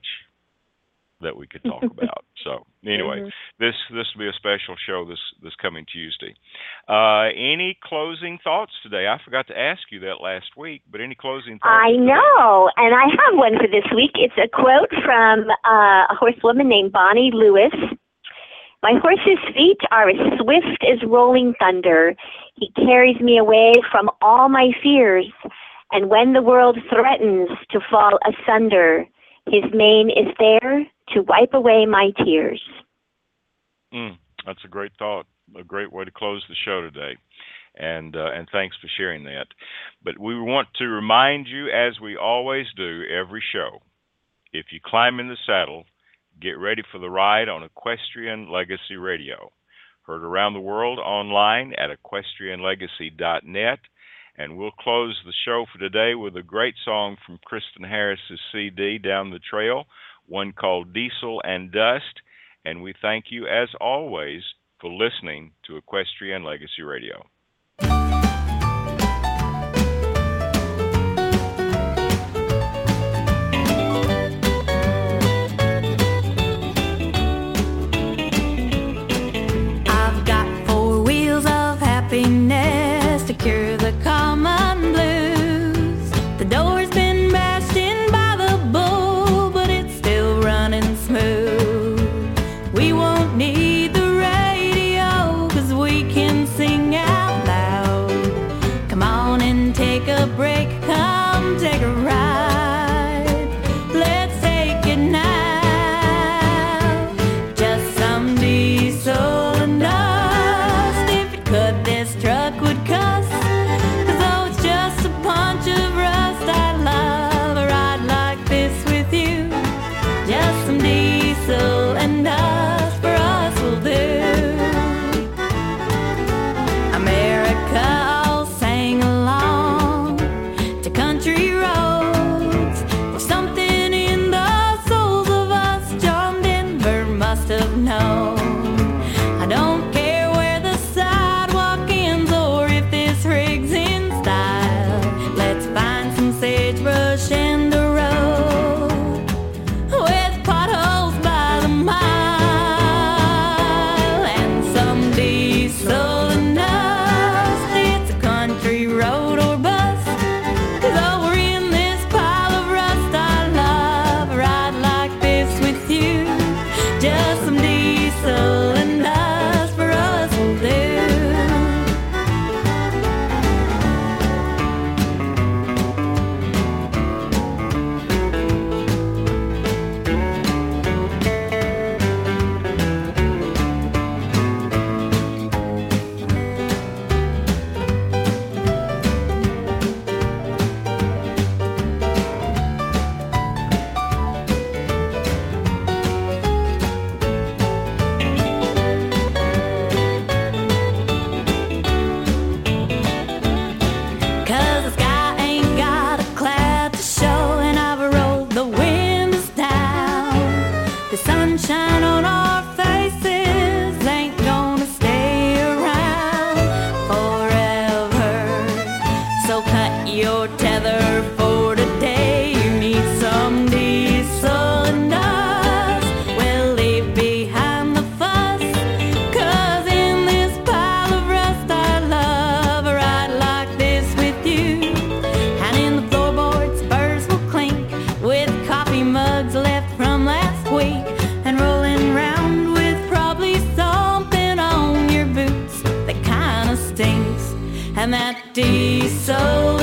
that we could talk about. So anyway, mm-hmm. this this will be a special show this this coming Tuesday. Uh, any closing thoughts today? I forgot to ask you that last week, but any closing thoughts? I today? know, and I have one for this week. It's a quote from uh, a horsewoman named Bonnie Lewis. My horse's feet are as swift as rolling thunder. He carries me away from all my fears, and when the world threatens to fall asunder, his mane is there to wipe away my tears. Mm, that's a great thought, a great way to close the show today. And uh, and thanks for sharing that. But we want to remind you, as we always do every show, if you climb in the saddle, get ready for the ride on Equestrian Legacy Radio. Heard around the world online at equestrian legacy dot net. And we'll close the show for today with a great song from Kristen Harris's C D, Down the Trail, one called Diesel and Dust. And we thank you, as always, for listening to Equestrian Legacy Radio. I've got four wheels of happiness to cure the common blues. The door's been bashed in by the bull, but it's still running smooth. We won't need the radio, 'cause we can sing out loud. Come on and take a break, come take a ride. Let's take it now. Just some diesel and dust. If it could, this truck would cuss. 'Cause though it's just a punch of rust, I'd love a ride like this with you. Just some diesel and dust for us will and that diesel